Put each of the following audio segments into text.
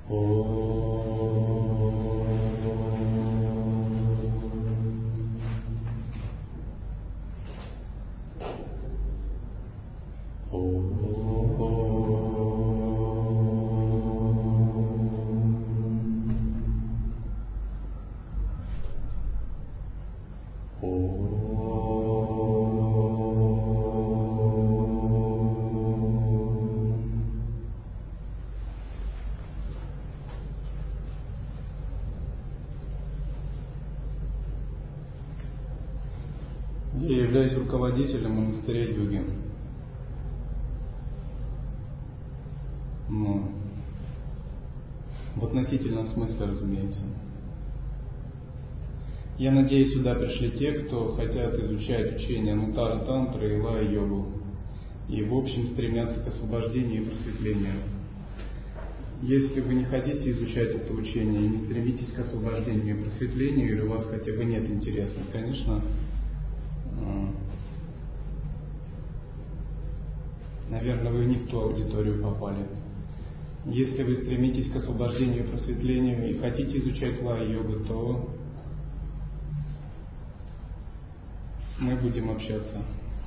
Я являюсь руководителем монастыря йоги. Но в относительном смысле, разумеется. Я надеюсь, сюда пришли те, кто хотят изучать учение Нуттара Тантры и Лая-йогу, и в общем стремятся к освобождению и просветлению. Если вы не хотите изучать это учение и не стремитесь к освобождению и просветлению, или у вас хотя бы нет интереса, конечно, наверное, вы не в ту аудиторию попали. Если вы стремитесь к освобождению и просветлению и хотите изучать лая-йогу, то мы будем общаться.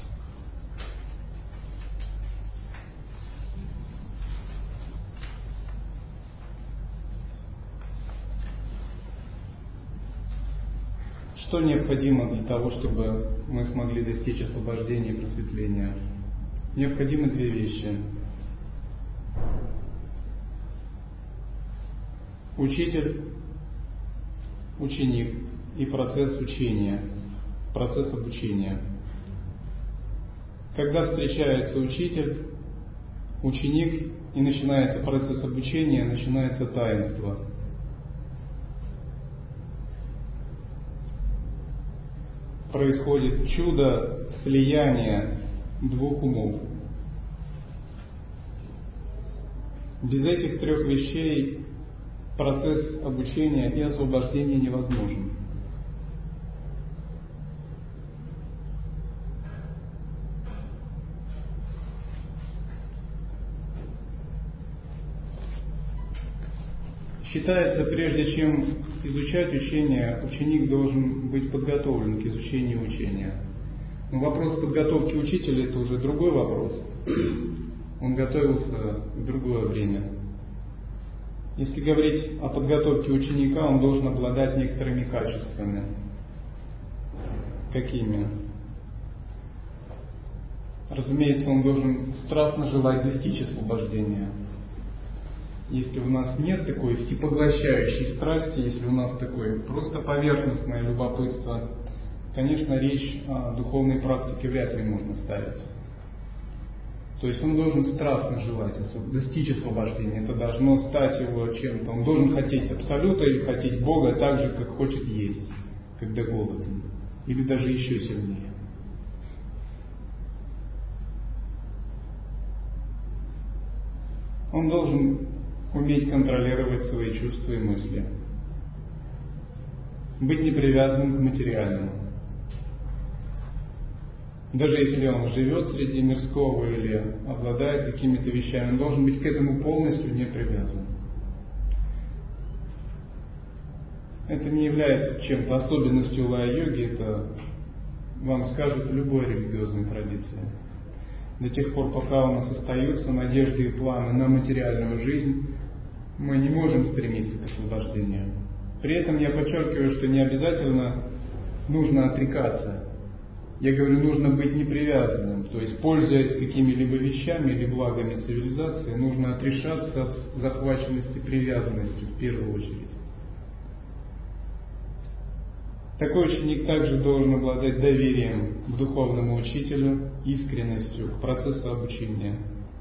Что необходимо для того, чтобы мы смогли достичь освобождения и просветления? Необходимы две вещи. Учитель, ученик и процесс учения, процесс обучения. Когда встречается учитель, ученик и начинается процесс обучения, начинается таинство. Происходит чудо слияния двух умов. Без этих трех вещей процесс обучения и освобождения невозможен. Считается, прежде чем изучать учение, ученик должен быть подготовлен к изучению учения. Но вопрос подготовки учителя – это уже другой вопрос. Он готовился в другое время. Если говорить о подготовке ученика, он должен обладать некоторыми качествами. Какими? Разумеется, он должен страстно желать достичь освобождения. Если у нас нет такой всепоглощающей страсти, если у нас такое просто поверхностное любопытство, конечно, речь о духовной практике вряд ли можно ставить. То есть он должен страстно желать достичь освобождения. Это должно стать его чем-то. Он должен хотеть Абсолюта или хотеть Бога так же, как хочет есть, когда голоден. Или даже еще сильнее. Он должен уметь контролировать свои чувства и мысли. Быть не привязанным к материальному. Даже если он живет среди мирского или обладает какими-то вещами, он должен быть к этому полностью не привязан. Это не является чем-то особенностью лая-йоги, это вам скажут в любой религиозной традиции. До тех пор, пока у нас остаются надежды и планы на материальную жизнь, мы не можем стремиться к освобождению. При этом я подчеркиваю, что не обязательно нужно отрекаться. Я говорю, нужно быть непривязанным, то есть, пользуясь какими-либо вещами или благами цивилизации, нужно отрешаться от захваченности привязанностью в первую очередь. Такой ученик также должен обладать доверием к духовному учителю, искренностью к процессу обучения.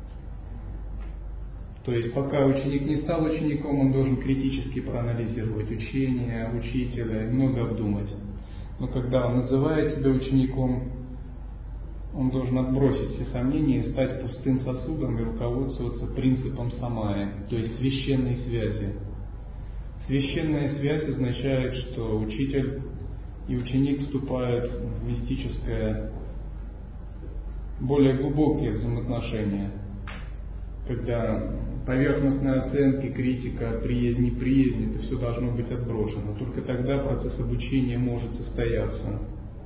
То есть, пока ученик не стал учеником, он должен критически проанализировать учение, учителя, много обдумать. Но когда он называет себя учеником, он должен отбросить все сомнения и стать пустым сосудом и руководствоваться принципом самая, то есть священной связи. Священная связь означает, что учитель и ученик вступают в мистическое, более глубокие взаимоотношения, когда Поверхностные оценки, критика, приязнь, неприязнь, это все должно быть отброшено. Только тогда процесс обучения может состояться.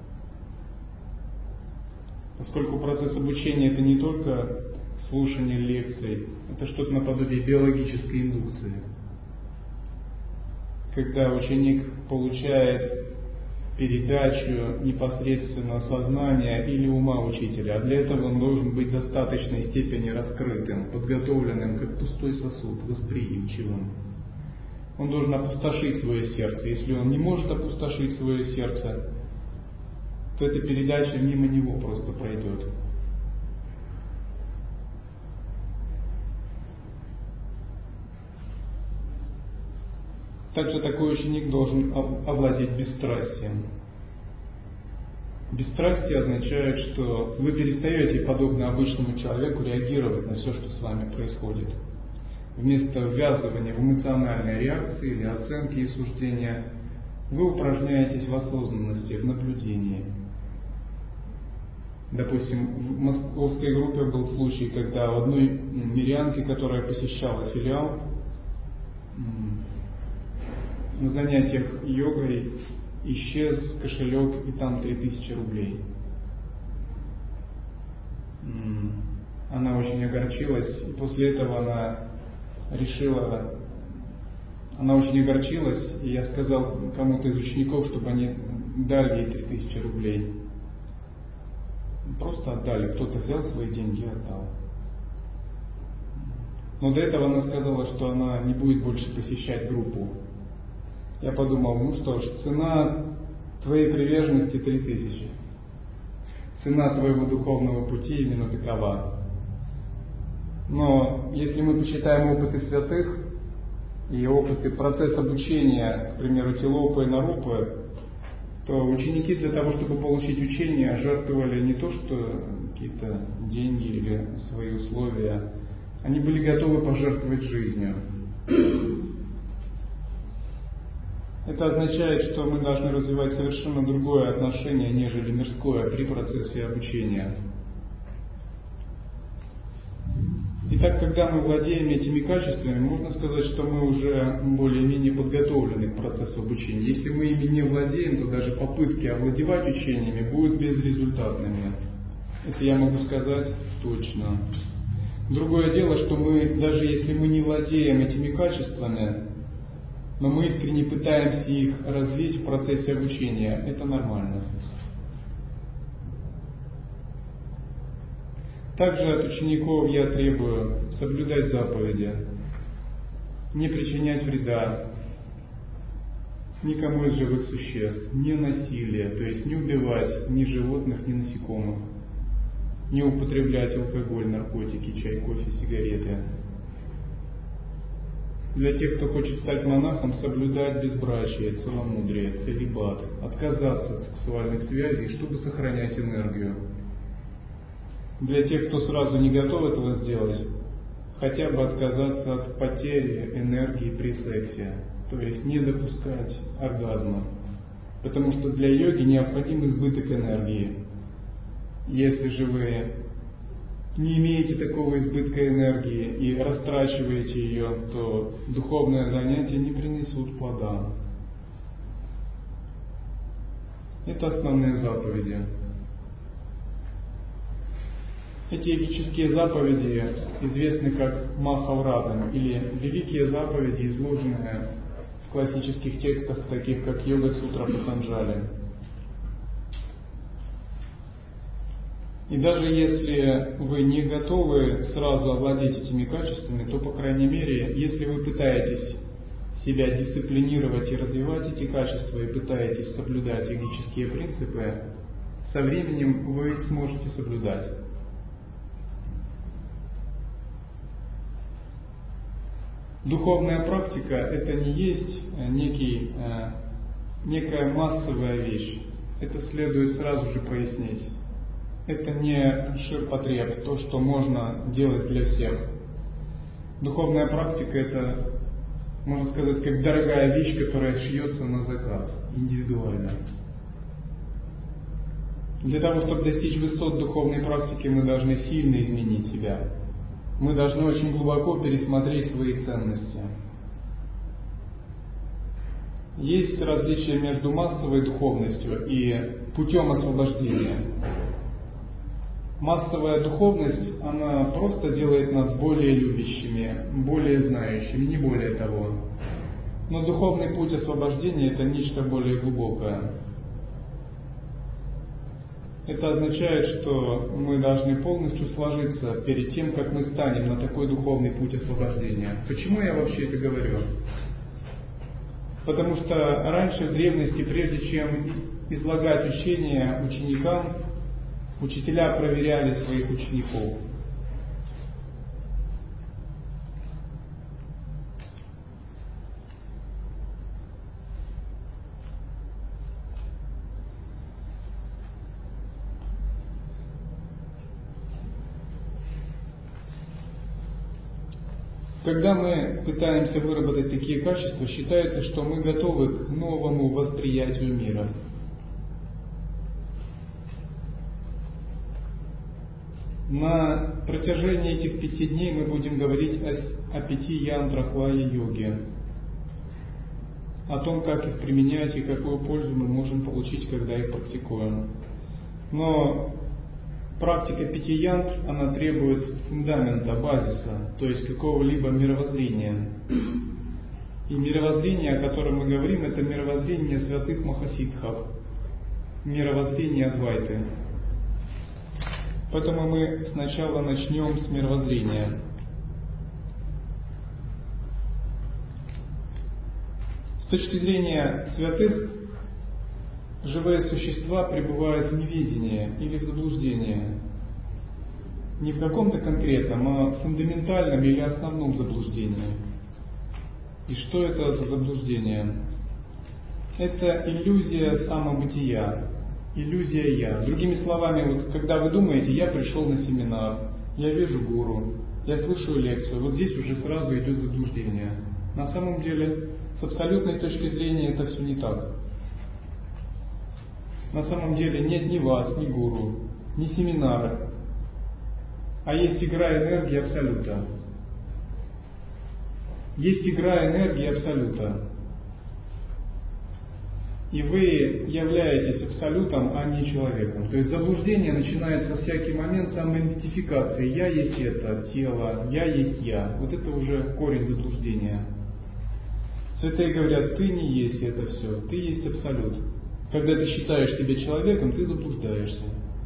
Поскольку процесс обучения это не только слушание лекций, это что-то наподобие биологической индукции. Когда ученик получает передачу непосредственно сознания или ума учителя, а для этого он должен быть в достаточной степени раскрытым, подготовленным, как пустой сосуд, восприимчивым. Он должен опустошить свое сердце. Если он не может опустошить свое сердце, то эта передача мимо него просто пройдет. Также такой ученик должен овладеть бесстрастием. Бесстрастие означает, что вы перестаете, подобно обычному человеку, реагировать на все, что с вами происходит. Вместо ввязывания в эмоциональные реакции или оценки и суждения, вы упражняетесь в осознанности, в наблюдении. Допустим, в московской группе был случай, когда у одной мирянки, которая посещала филиал, на занятиях йогой исчез кошелек, и там 3000 рублей. Она очень огорчилась, и после этого она очень огорчилась, и я сказал кому-то из учеников, чтобы они дали ей 3000 рублей. Просто отдали, кто-то взял свои деньги и отдал. Но до этого она сказала, что она не будет больше посещать группу. Я подумал, ну что ж, цена твоей приверженности 3000. Цена твоего духовного пути именно такова. Но если мы почитаем опыты святых и опыты процесс обучения, к примеру, Тилопы и Нарупы, то ученики для того, чтобы получить учение, жертвовали не то, что какие-то деньги или свои условия, они были готовы пожертвовать жизнью. Это означает, что мы должны развивать совершенно другое отношение, нежели мирское при процессе обучения. Итак, когда мы владеем этими качествами, можно сказать, что мы уже более-менее подготовлены к процессу обучения. Если мы ими не владеем, то даже попытки овладевать учениями будут безрезультатными. Это я могу сказать точно. Другое дело, что мы, даже если мы не владеем этими качествами, но мы искренне пытаемся их развить в процессе обучения, это нормально. Также от учеников я требую соблюдать заповеди, не причинять вреда никому из живых существ, не насилие, то есть не убивать ни животных, ни насекомых, не употреблять алкоголь, наркотики, чай, кофе, сигареты. Для тех, кто хочет стать монахом, соблюдать безбрачие, целомудрие, целибат, отказаться от сексуальных связей, чтобы сохранять энергию. Для тех, кто сразу не готов этого сделать, хотя бы отказаться от потери энергии при сексе, то есть не допускать оргазма. Потому что для йоги необходим избыток энергии. Если же вы не имеете такого избытка энергии и растрачиваете ее, то духовное занятие не принесут плода. Это основные заповеди. Эти этические заповеди известны как Махавратам, или великие заповеди, изложенные в классических текстах, таких как Йога-сутра Патанджали. И даже если вы не готовы сразу овладеть этими качествами, то, по крайней мере, если вы пытаетесь себя дисциплинировать и развивать эти качества, и пытаетесь соблюдать йогические принципы, со временем вы сможете соблюдать. Духовная практика – это не есть некая массовая вещь. Это следует сразу же пояснить. Это не ширпотреб, то, что можно делать для всех. Духовная практика – это, можно сказать, как дорогая вещь, которая шьется на заказ, индивидуально. Для того, чтобы достичь высот духовной практики, мы должны сильно изменить себя. мы должны очень глубоко пересмотреть свои ценности. Есть различие между массовой духовностью и путем освобождения. Массовая духовность, она просто делает нас более любящими, более знающими, не более того. Но духовный путь освобождения – это нечто более глубокое. Это означает, что мы должны полностью сложиться перед тем, как мы станем на такой духовный путь освобождения. Почему я вообще это говорю? Потому что раньше в древности, прежде чем излагать учения ученикам, учителя проверяли своих учеников. Когда мы пытаемся выработать такие качества, считается, что мы готовы к новому восприятию мира. На протяжении этих 5 дней мы будем говорить о 5 янтрах лая-йоги, о том, как их применять и какую пользу мы можем получить, когда их практикуем. Но практика 5 янтр, она требует фундамента, базиса, то есть какого-либо мировоззрения. И мировоззрение, о котором мы говорим, это мировоззрение святых махасидхов, мировоззрение Адвайты. Поэтому мы сначала начнем с мировоззрения. С точки зрения святых, живые существа пребывают в неведении или в заблуждении. Не в каком-то конкретном, а в фундаментальном или основном заблуждении. И что это за заблуждение? Это иллюзия самобытия, иллюзия «я». Другими словами, вот когда вы думаете, я пришел на семинар, я вижу гуру, я слушаю лекцию, вот здесь уже сразу идет заблуждение. На самом деле, с абсолютной точки зрения это все не так. На самом деле нет ни вас, ни гуру, ни семинара, а есть игра энергии Абсолюта. Есть игра энергии Абсолюта. И вы являетесь Абсолютом, а не человеком. То есть заблуждение начинается в всякий момент самоидентификации. Я есть это тело, я есть я. Вот это уже корень заблуждения. Святые говорят, ты не есть это все, ты есть Абсолют. Когда ты считаешь себя человеком, ты заблуждаешься.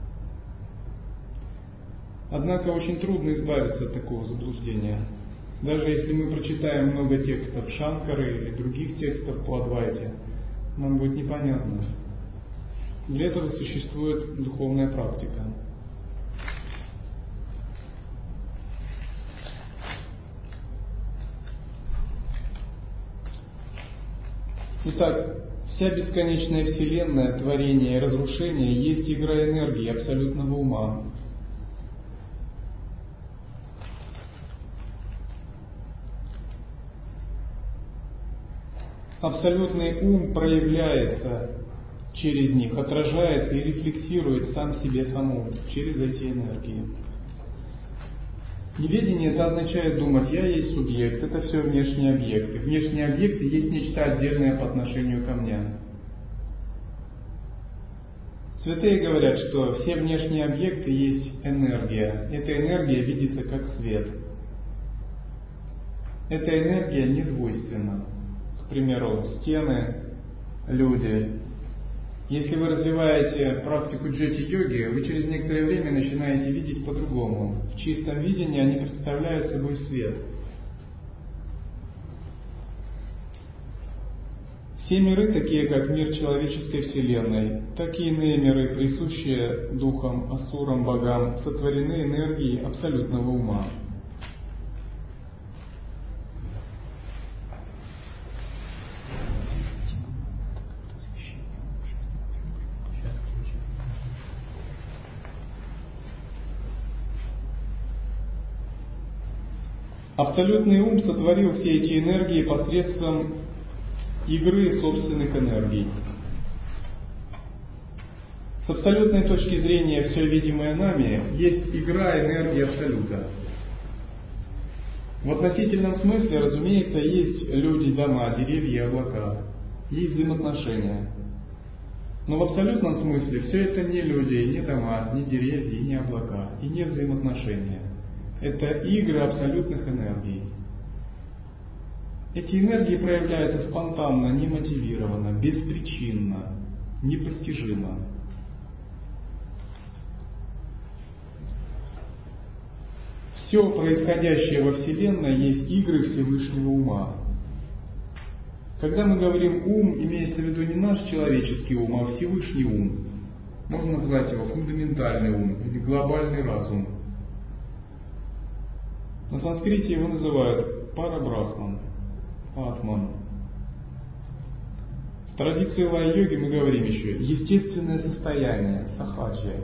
Однако очень трудно избавиться от такого заблуждения. Даже если мы прочитаем много текстов Шанкары или других текстов по Адвайте, нам будет непонятно. Для этого существует духовная практика. Итак, вся бесконечная Вселенная, творение и разрушение есть игра энергии абсолютного ума. Абсолютный ум проявляется через них, отражается и рефлексирует сам себе саму через эти энергии. Неведение это означает думать, я есть субъект, это все внешние объекты. Внешние объекты есть нечто отдельное по отношению ко мне. Святые говорят, что все внешние объекты есть энергия. Эта энергия видится как свет. Эта энергия не двойственна. К примеру, стены, люди. Если вы развиваете практику джати-йоги, вы через некоторое время начинаете видеть по-другому. В чистом видении они представляют собой свет. Все миры, такие как мир человеческой вселенной, так и иные миры, присущие духам, асурам, богам, сотворены энергией абсолютного ума. Абсолютный ум сотворил все эти энергии посредством игры собственных энергий. С абсолютной точки зрения все видимое нами есть игра энергии Абсолюта. В относительном смысле, разумеется, есть люди, дома, деревья и облака. Есть взаимоотношения. Но в абсолютном смысле все это не люди, не дома, не деревья, не облака, и не взаимоотношения. Это игры абсолютных энергий. Эти энергии проявляются спонтанно, немотивированно, беспричинно, непостижимо. Все происходящее во Вселенной есть игры Всевышнего ума. Когда мы говорим ум, имеется в виду не наш человеческий ум, а Всевышний ум. Можно назвать его фундаментальный ум или глобальный разум. На санскрите его называют парабрахман, атман. В традиции лай-йоги мы говорим еще естественное состояние, сахаджа.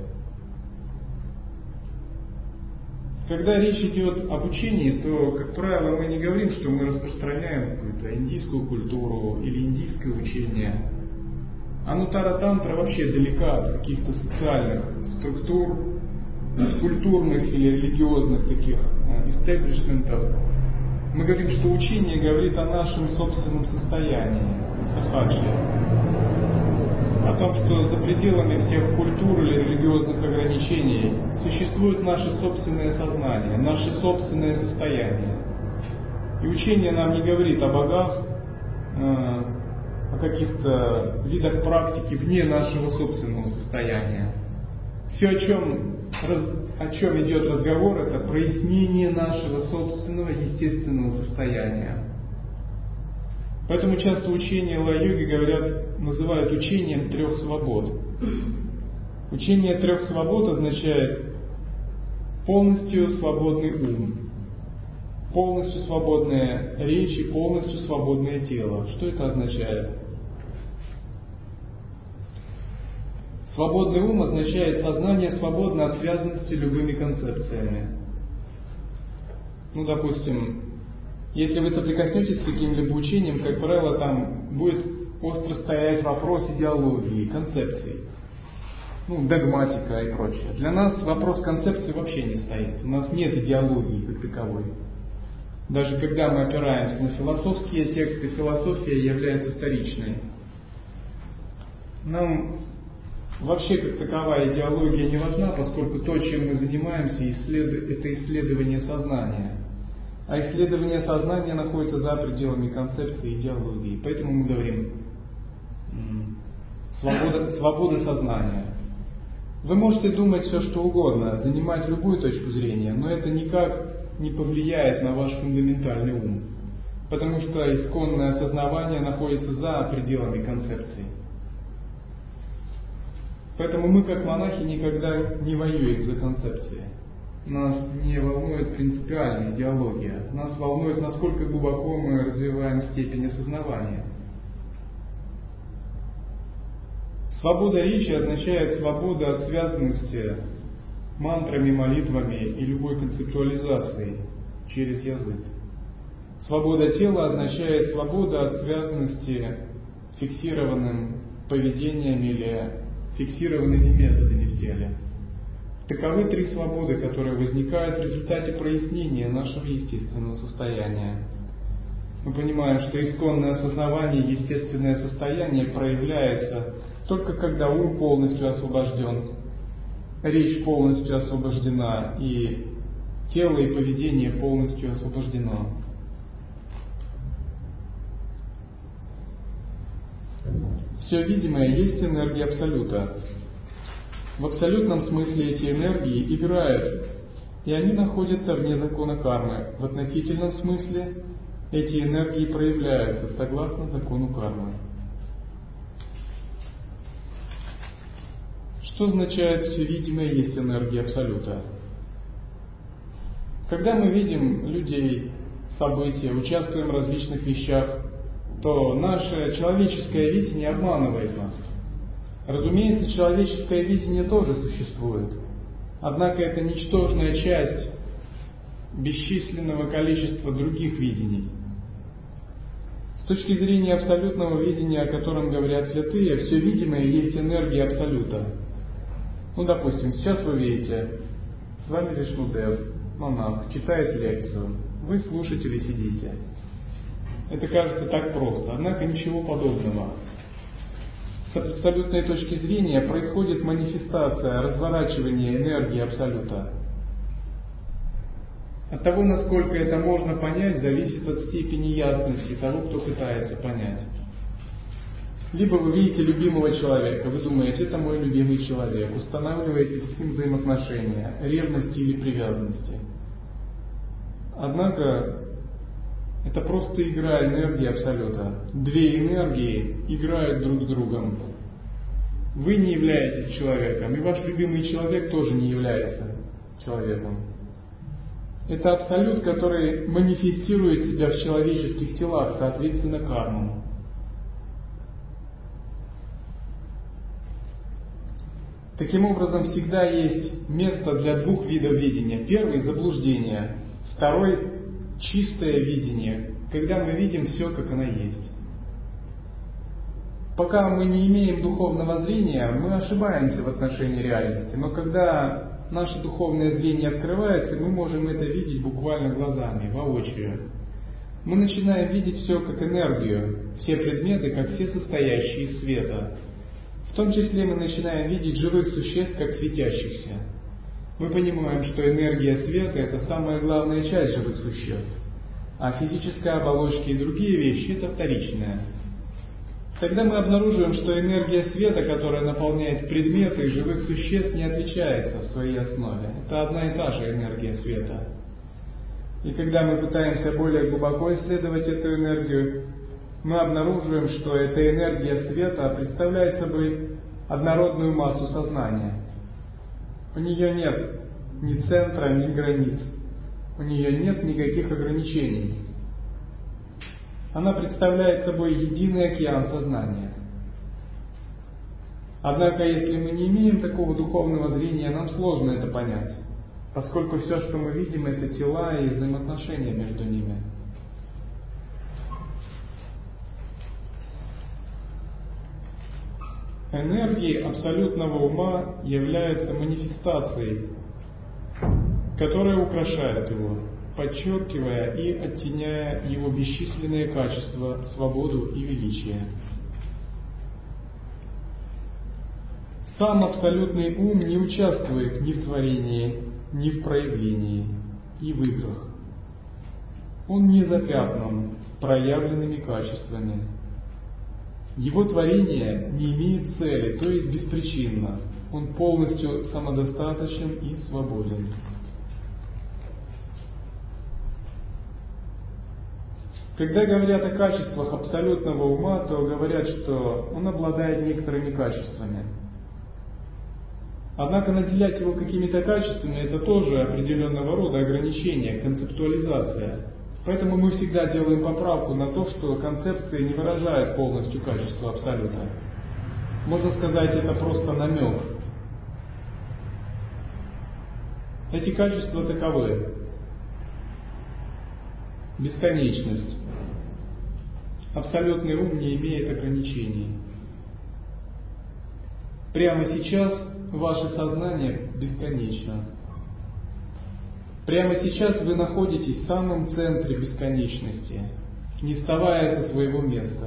Когда речь идет об учении, то, как правило, мы не говорим, что мы распространяем какую-то индийскую культуру или индийское учение. Анутара-тантра вообще далека от каких-то социальных структур, культурных или религиозных таких истеблишментов. Мы говорим, что учение говорит о нашем собственном состоянии, сахаджи. О том, что за пределами всех культур или религиозных ограничений существует наше собственное сознание, наше собственное состояние. И учение нам не говорит о богах, о каких-то видах практики вне нашего собственного состояния. Все, о чем идет разговор, это прояснение нашего собственного естественного состояния. Поэтому часто учение лай-йоги называют учением трех свобод. Учение трех свобод означает полностью свободный ум, полностью свободная речь и полностью свободное тело. Что это означает? Свободный ум означает сознание свободно от связанности любыми концепциями. Допустим, если вы соприкоснетесь с каким-либо учением, как правило, там будет остро стоять вопрос идеологии, концепций, догматика и прочее. Для нас вопрос концепции вообще не стоит. У нас нет идеологии как таковой. Даже когда мы опираемся на философские тексты, философия является вторичной. Нам вообще как таковая идеология не важна, поскольку то, чем мы занимаемся, это исследование сознания. А исследование сознания находится за пределами концепции идеологии. Поэтому мы говорим свобода сознания. Вы можете думать все, что угодно, занимать любую точку зрения, но это никак не повлияет на ваш фундаментальный ум. Потому что исконное осознавание находится за пределами концепции. Поэтому мы, как монахи, никогда не воюем за концепции. Нас не волнует принципиальная идеология. Нас волнует, насколько глубоко мы развиваем степень осознавания. Свобода речи означает свобода от связанности мантрами, молитвами и любой концептуализацией через язык. Свобода тела означает свобода от связанности фиксированным поведением или фиксированными методами в теле. Таковы три свободы, которые возникают в результате прояснения нашего естественного состояния. Мы понимаем, что исконное осознавание, естественное состояние проявляется только когда ум полностью освобожден, речь полностью освобождена и тело и поведение полностью освобождено. Все видимое есть энергия Абсолюта. В абсолютном смысле эти энергии играют, и они находятся вне закона кармы. В относительном смысле эти энергии проявляются согласно закону кармы. Что означает «все видимое есть энергия Абсолюта»? Когда мы видим людей, события, участвуем в различных вещах, то наше человеческое видение обманывает нас. Разумеется, человеческое видение тоже существует, однако это ничтожная часть бесчисленного количества других видений. С точки зрения абсолютного видения, о котором говорят святые, все видимое есть энергия Абсолюта. Допустим, сейчас вы видите, с вами Вишнудев, монах, читает лекцию. вы слушатели сидите. Это кажется так просто, однако ничего подобного. С абсолютной точки зрения происходит манифестация, разворачивание энергии Абсолюта. От того, насколько это можно понять, зависит от степени ясности того, кто пытается понять. Либо вы видите любимого человека, вы думаете, это мой любимый человек, устанавливаете с ним взаимоотношения, ревности или привязанности. Однако, это просто игра энергии Абсолюта. Две энергии играют друг с другом. Вы не являетесь человеком, и ваш любимый человек тоже не является человеком. Это Абсолют, который манифестирует себя в человеческих телах, соответственно, кармам. Таким образом, всегда есть место для двух видов видения. Первый – заблуждение. Второй – чистое видение, когда мы видим все, как оно есть. Пока мы не имеем духовного зрения, мы ошибаемся в отношении реальности. Но когда наше духовное зрение открывается, мы можем это видеть буквально глазами, воочию. Мы начинаем видеть все как энергию, все предметы, как все состоящие из света. В том числе мы начинаем видеть живых существ, как светящихся. Мы понимаем, что энергия света – это самая главная часть живых существ, а физическая оболочка и другие вещи – это вторичная. Тогда мы обнаруживаем, что энергия света, которая наполняет предметы и живых существ, не отличается в своей основе. Это одна и та же энергия света. И когда мы пытаемся более глубоко исследовать эту энергию, мы обнаруживаем, что эта энергия света представляет собой однородную массу сознания. У нее нет ни центра, ни границ. У нее нет никаких ограничений. Она представляет собой единый океан сознания. Однако, если мы не имеем такого духовного зрения, нам сложно это понять, поскольку все, что мы видим, это тела и взаимоотношения между ними. Энергии абсолютного ума являются манифестацией, которая украшает его, подчеркивая и оттеняя его бесчисленные качества, свободу и величие. Сам абсолютный ум не участвует ни в творении, ни в проявлении и в играх. Он не запятнан проявленными качествами. Его творение не имеет цели, то есть беспричинно. Он полностью самодостаточен и свободен. Когда говорят о качествах абсолютного ума, то говорят, что он обладает некоторыми качествами. Однако наделять его какими-то качествами – это тоже определенного рода ограничение, концептуализация. Поэтому мы всегда делаем поправку на то, что концепции не выражают полностью качество Абсолюта. Можно сказать, это просто намек. Эти качества таковы. Бесконечность. Абсолютный ум не имеет ограничений. Прямо сейчас ваше сознание бесконечно. Прямо сейчас вы находитесь в самом центре бесконечности, не вставая со своего места.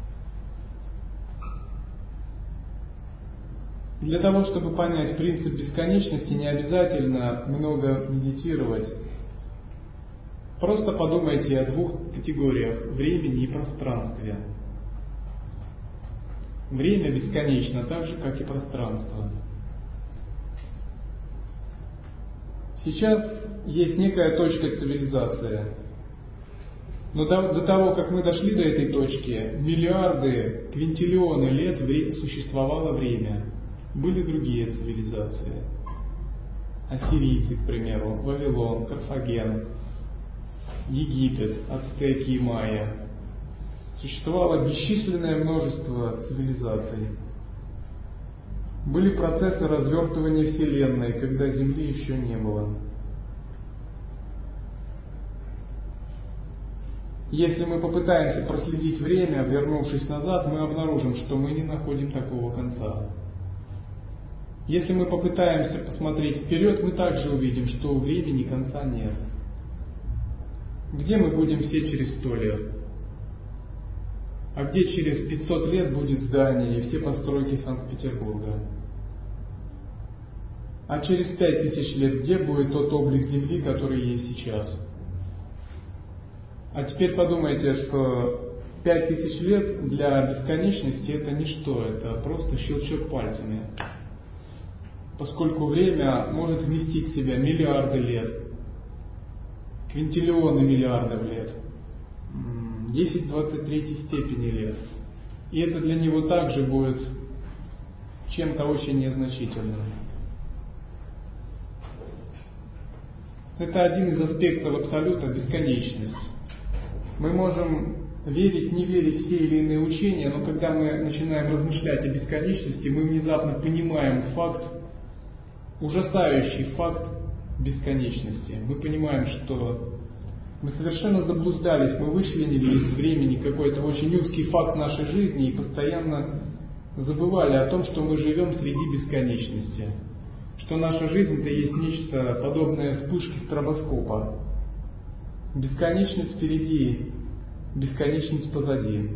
Для того, чтобы понять принцип бесконечности, не обязательно много медитировать. Просто подумайте о двух категориях – времени и пространстве. Время бесконечно, так же, как и пространство. Сейчас есть некая точка цивилизации. Но до того, как мы дошли до этой точки, миллиарды, квинтиллионы лет существовало время. Были другие цивилизации. Ассирийцы, к примеру, Вавилон, Карфаген, Египет, ацтеки и майя. Существовало бесчисленное множество цивилизаций. Были процессы развертывания Вселенной, когда Земли еще не было. Если мы попытаемся проследить время, вернувшись назад, мы обнаружим, что мы не находим такого конца. Если мы попытаемся посмотреть вперед, мы также увидим, что у времени конца нет. Где мы будем все через 100 лет? А где через 500 лет будет здание и все постройки Санкт-Петербурга? А через 5000 лет где будет тот облик Земли, который есть сейчас? А теперь подумайте, что 5000 лет для бесконечности это ничто, это просто щелчок пальцами. Поскольку время может вместить в себя миллиарды лет, квинтиллионы миллиардов лет, 10-23 степени лет. И это для него также будет чем-то очень незначительным. Это один из аспектов абсолюта — бесконечность. Мы можем верить, не верить в те или иные учения, но когда мы начинаем размышлять о бесконечности, мы внезапно понимаем факт, ужасающий факт бесконечности. Мы понимаем, что мы совершенно заблуждались, мы вычленили из времени какой-то очень узкий факт нашей жизни и постоянно забывали о том, что мы живем среди бесконечности, что наша жизнь — это есть нечто подобное вспышке стробоскопа. Бесконечность впереди, бесконечность позади.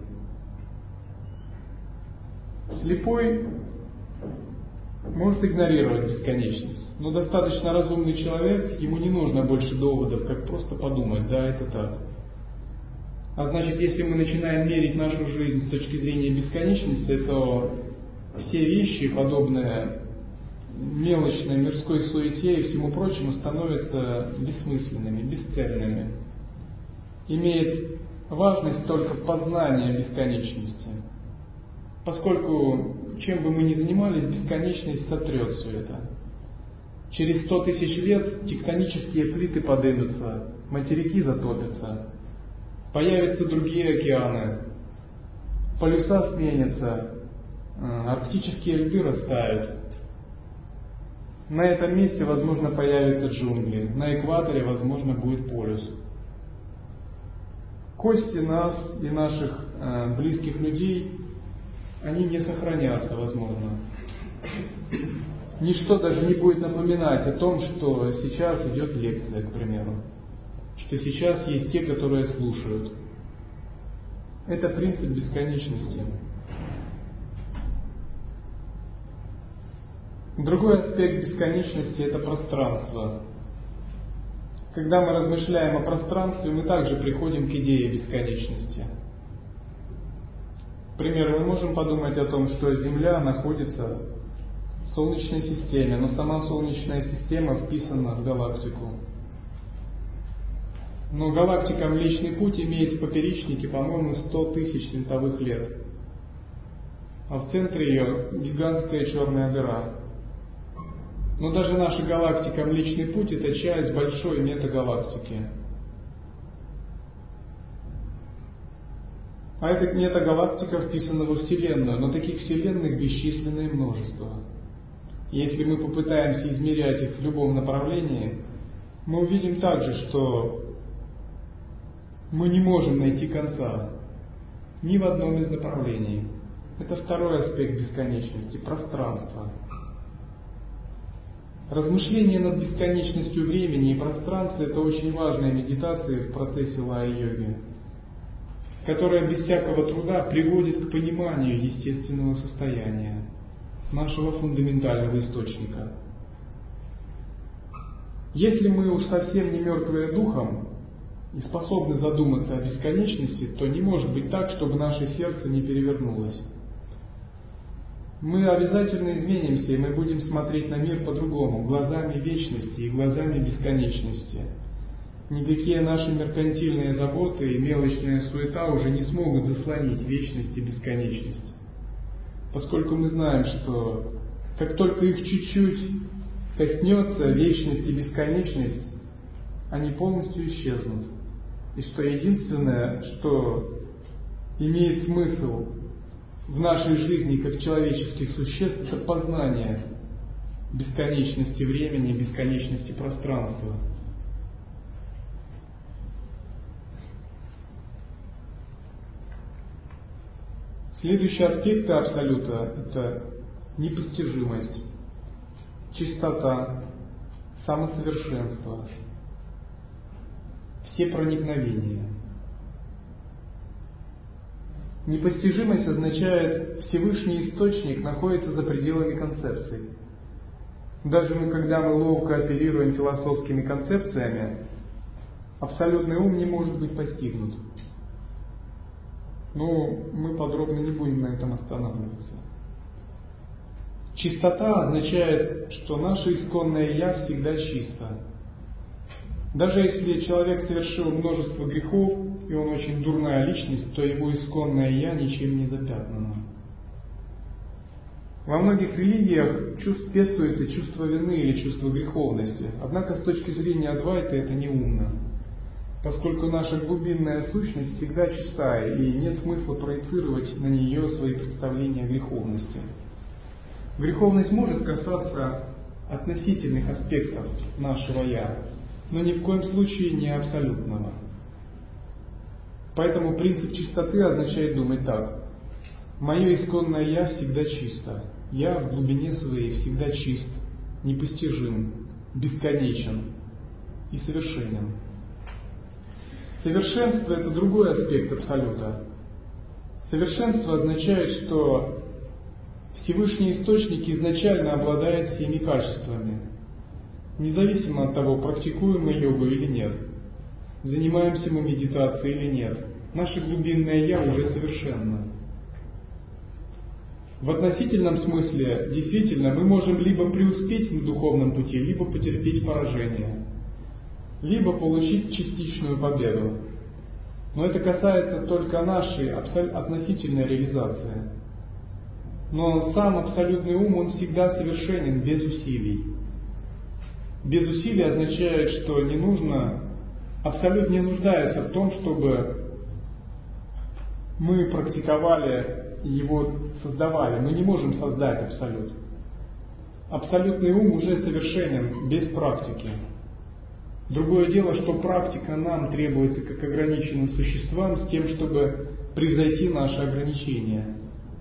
Слепой может игнорировать бесконечность, но достаточно разумный человек, ему не нужно больше доводов, как просто подумать: да, это так. А значит, если мы начинаем мерить нашу жизнь с точки зрения бесконечности, то все вещи, подобные мелочной мирской суете и всему прочему, становятся бессмысленными, бесцельными. Имеет важность только познание бесконечности. Поскольку чем бы мы ни занимались, бесконечность сотрет все это. Через 100 000 лет тектонические плиты подымутся, материки затопятся, появятся другие океаны, полюса сменятся, арктические льды растают. На этом месте, возможно, появятся джунгли, на экваторе, возможно, будет полюс. Кости нас и наших близких людей, они не сохранятся, возможно. Ничто даже не будет напоминать о том, что сейчас идет лекция, к примеру, что сейчас есть те, которые слушают. Это принцип бесконечности. Другой аспект бесконечности — это пространство. Когда мы размышляем о пространстве, мы также приходим к идее бесконечности. К примеру, мы можем подумать о том, что Земля находится в Солнечной системе, но сама Солнечная система вписана в галактику. Но галактика Млечный Путь имеет в поперечнике, по-моему, 100 000 световых лет. А в центре ее гигантская черная дыра. Но даже наша галактика Млечный Путь — это часть большой метагалактики. А эта метагалактика вписана во Вселенную, но таких вселенных бесчисленное множество. И если мы попытаемся измерять их в любом направлении, мы увидим также, что мы не можем найти конца ни в одном из направлений. Это второй аспект бесконечности — пространство. Размышление над бесконечностью времени и пространства — это очень важная медитация в процессе лая-йоги, которая без всякого труда приводит к пониманию естественного состояния, нашего фундаментального источника. Если мы уж совсем не мертвые духом и способны задуматься о бесконечности, то не может быть так, чтобы наше сердце не перевернулось. Мы обязательно изменимся, и мы будем смотреть на мир по-другому, глазами вечности и глазами бесконечности. Никакие наши меркантильные заботы и мелочная суета уже не смогут заслонить вечность и бесконечность. Поскольку мы знаем, что как только их чуть-чуть коснется вечность и бесконечность, они полностью исчезнут. И что единственное, что имеет смысл в нашей жизни как человеческих существ, это познание бесконечности времени, бесконечности пространства. Следующий аспект Абсолюта — это непостижимость, чистота, самосовершенство. все проникновения. Непостижимость означает, Всевышний Источник находится за пределами концепций. Даже когда мы ловко оперируем философскими концепциями, абсолютный ум не может быть постигнут. Но мы подробно не будем на этом останавливаться. Чистота означает, что наше исконное «Я» всегда чисто. Даже если человек совершил множество грехов, и он очень дурная личность, то его исконное «Я» ничем не запятнано. Во многих религиях пестуется чувство вины или чувство греховности. Однако с точки зрения Адвайты это не умно, поскольку наша глубинная сущность всегда чистая, и нет смысла проецировать на нее свои представления о греховности. Греховность может касаться относительных аспектов нашего «Я», но ни в коем случае не абсолютного. Поэтому принцип чистоты означает думать так. Мое исконное «Я» всегда чисто. Я в глубине своей всегда чист, непостижим, бесконечен и совершенен. Совершенство – это другой аспект Абсолюта. Совершенство означает, что Всевышний Источник изначально обладает всеми качествами, независимо от того, практикуем мы йогу или нет, занимаемся мы медитацией или нет. Наше глубинное «Я» уже совершенно. В относительном смысле, действительно, мы можем либо преуспеть на духовном пути, либо потерпеть поражение, либо получить частичную победу. Но это касается только нашей относительной реализации. Но сам абсолютный ум, он всегда совершенен без усилий. Без усилий означает, что не нужно, абсолют не нуждается в том, чтобы мы практиковали его, создавали. Мы не можем создать абсолют. Абсолютный ум уже совершенен без практики. Другое дело, что практика нам требуется как ограниченным существам с тем, чтобы превзойти наши ограничения.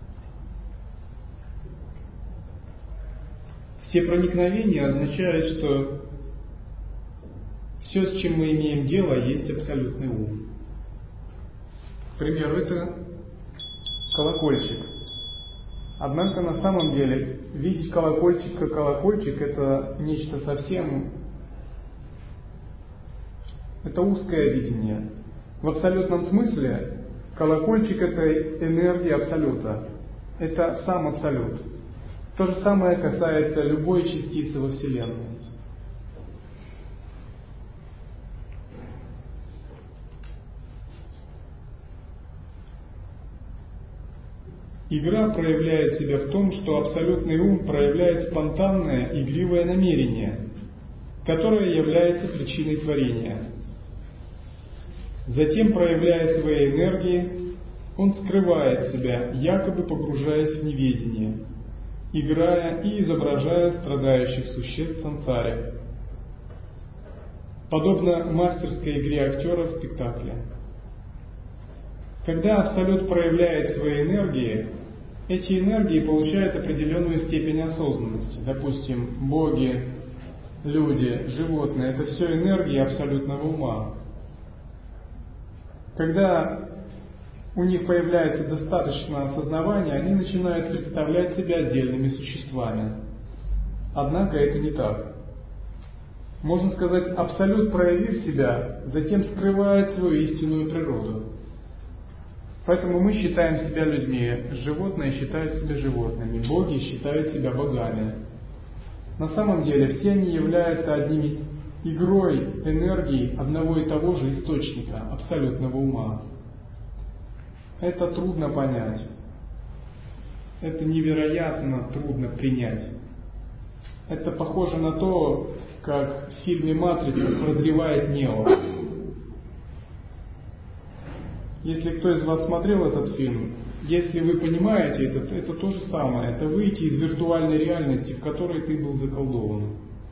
Все проникновения означают, что все, с чем мы имеем дело, есть абсолютный ум. К примеру, это колокольчик. Однако на самом деле видеть колокольчик как колокольчик — это нечто совсем... Это узкое видение. В абсолютном смысле колокольчик — это энергия Абсолюта. Это сам Абсолют. То же самое касается любой частицы во Вселенной. Игра проявляет себя в том, что абсолютный ум проявляет спонтанное, игривое намерение, которое является причиной творения. Затем, проявляя свои энергии, он скрывает себя, якобы погружаясь в неведение, играя и изображая страдающих существ в сансаре, подобно мастерской игре актера в спектакле. Когда Абсолют проявляет свои энергии, эти энергии получают определенную степень осознанности. Допустим, боги, люди, животные — это все энергии абсолютного ума. Когда у них появляется достаточно осознавания, они начинают представлять себя отдельными существами. Однако это не так. Можно сказать, Абсолют, проявив себя, затем скрывает свою истинную природу. Поэтому мы считаем себя людьми, животные считают себя животными, боги считают себя богами. На самом деле все они являются одними игрой энергии одного и того же источника, абсолютного ума. Это трудно понять. Это невероятно трудно принять. Это похоже на то, как в фильме «Матрица» прозревает Нео. Если кто из вас смотрел этот фильм, если вы понимаете это то же самое. Это выйти из виртуальной реальности, в которой ты был заколдован.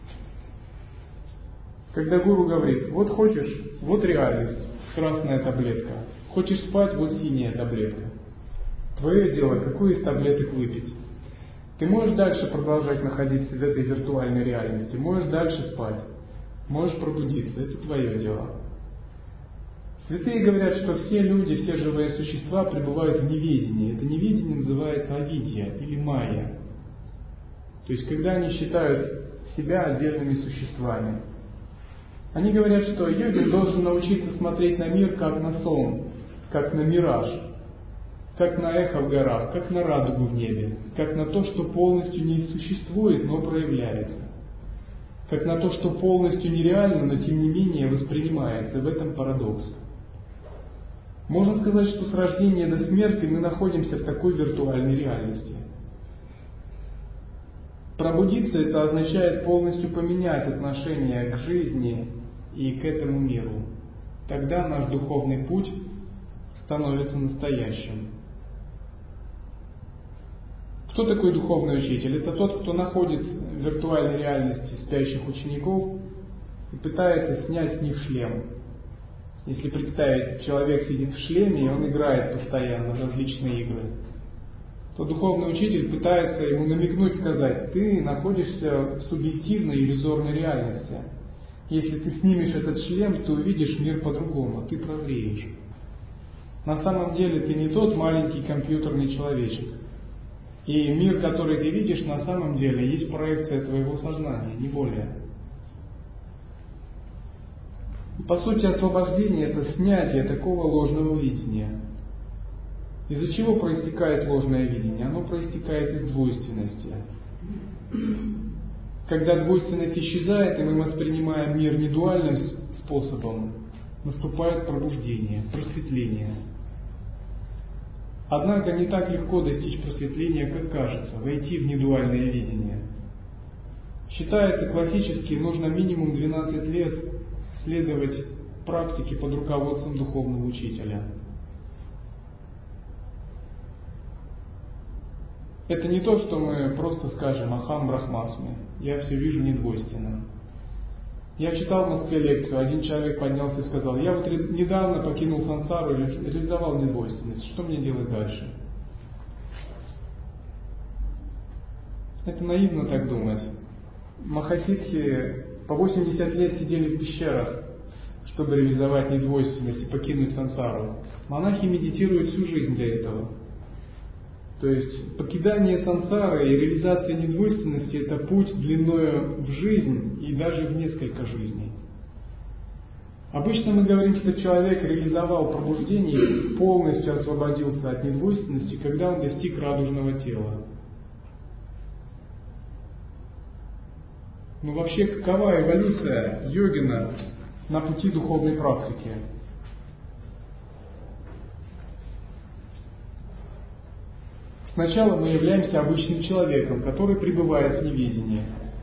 Когда гуру говорит: вот хочешь, вот реальность, красная таблетка. Хочешь спать, вот синяя таблетка. Твое дело, какую из таблеток выпить. Ты можешь дальше продолжать находиться в этой виртуальной реальности, можешь дальше спать, можешь пробудиться, это твое дело. Святые говорят, что все люди, все живые существа пребывают в неведении. Это неведение называется авидья или майя. То есть, когда они считают себя отдельными существами. Они говорят, что йогин должен научиться смотреть на мир как на сон, как на мираж, как на эхо в горах, как на радугу в небе, как на то, что полностью не существует, но проявляется, как на то, что полностью нереально, но тем не менее воспринимается. В этом парадокс. Можно сказать, что с рождения до смерти мы находимся в такой виртуальной реальности. Пробудиться — это означает полностью поменять отношение к жизни и к этому миру. Тогда наш духовный путь становится настоящим. Кто такой духовный учитель? Это тот, кто находит в виртуальной реальности спящих учеников и пытается снять с них шлем. Если представить, человек сидит в шлеме, и он играет постоянно в различные игры, то духовный учитель пытается ему намекнуть, сказать: ты находишься в субъективной иллюзорной реальности. Если ты снимешь этот шлем, ты увидишь мир по-другому, ты прозреешь. На самом деле ты не тот маленький компьютерный человечек. И мир, который ты видишь, на самом деле есть проекция твоего сознания, не более. По сути, освобождение — это снятие такого ложного видения. Из-за чего проистекает ложное видение? Оно проистекает из двойственности. Когда двойственность исчезает, и мы воспринимаем мир не дуальным способом, наступает пробуждение, просветление. Однако не так легко достичь просветления, как кажется, войти в недуальное видение. Считается, классически нужно минимум 12 лет следовать практике под руководством духовного учителя. Это не то, что мы просто скажем «Ахам Брахмасми», «Я все вижу недвойственно». Я читал в Москве лекцию, один человек поднялся и сказал: я вот недавно покинул сансару и реализовал недвойственность, что мне делать дальше? Это наивно так думать. Махасидхи по 80 лет сидели в пещерах, чтобы реализовать недвойственность и покинуть сансару. Монахи медитируют всю жизнь для этого. То есть покидание сансары и реализация недвойственности — это путь длиною в жизнь и даже в несколько жизней. Обычно мы говорим, что человек реализовал пробуждение и полностью освободился от недвойственности, когда он достиг радужного тела. Но вообще, какова эволюция йогина на пути духовной практики? Сначала мы являемся обычным человеком, который пребывает в неведении.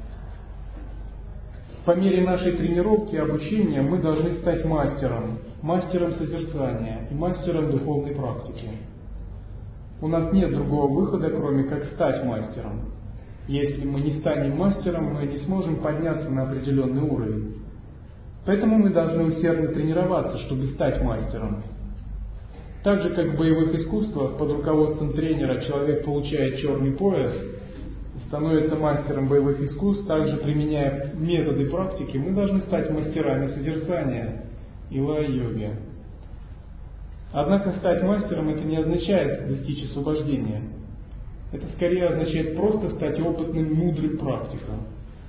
По мере нашей тренировки и обучения мы должны стать мастером созерцания и мастером духовной практики. У нас нет другого выхода, кроме как стать мастером. Если мы не станем мастером, мы не сможем подняться на определенный уровень. Поэтому мы должны усердно тренироваться, чтобы стать мастером. Так же, как в боевых искусствах, под руководством тренера человек получает черный пояс и становится мастером боевых искусств, также применяя методы практики, мы должны стать мастерами созерцания и лая-йоги. Однако стать мастером — это не означает достичь освобождения. Это скорее означает просто стать опытным, мудрым практиком.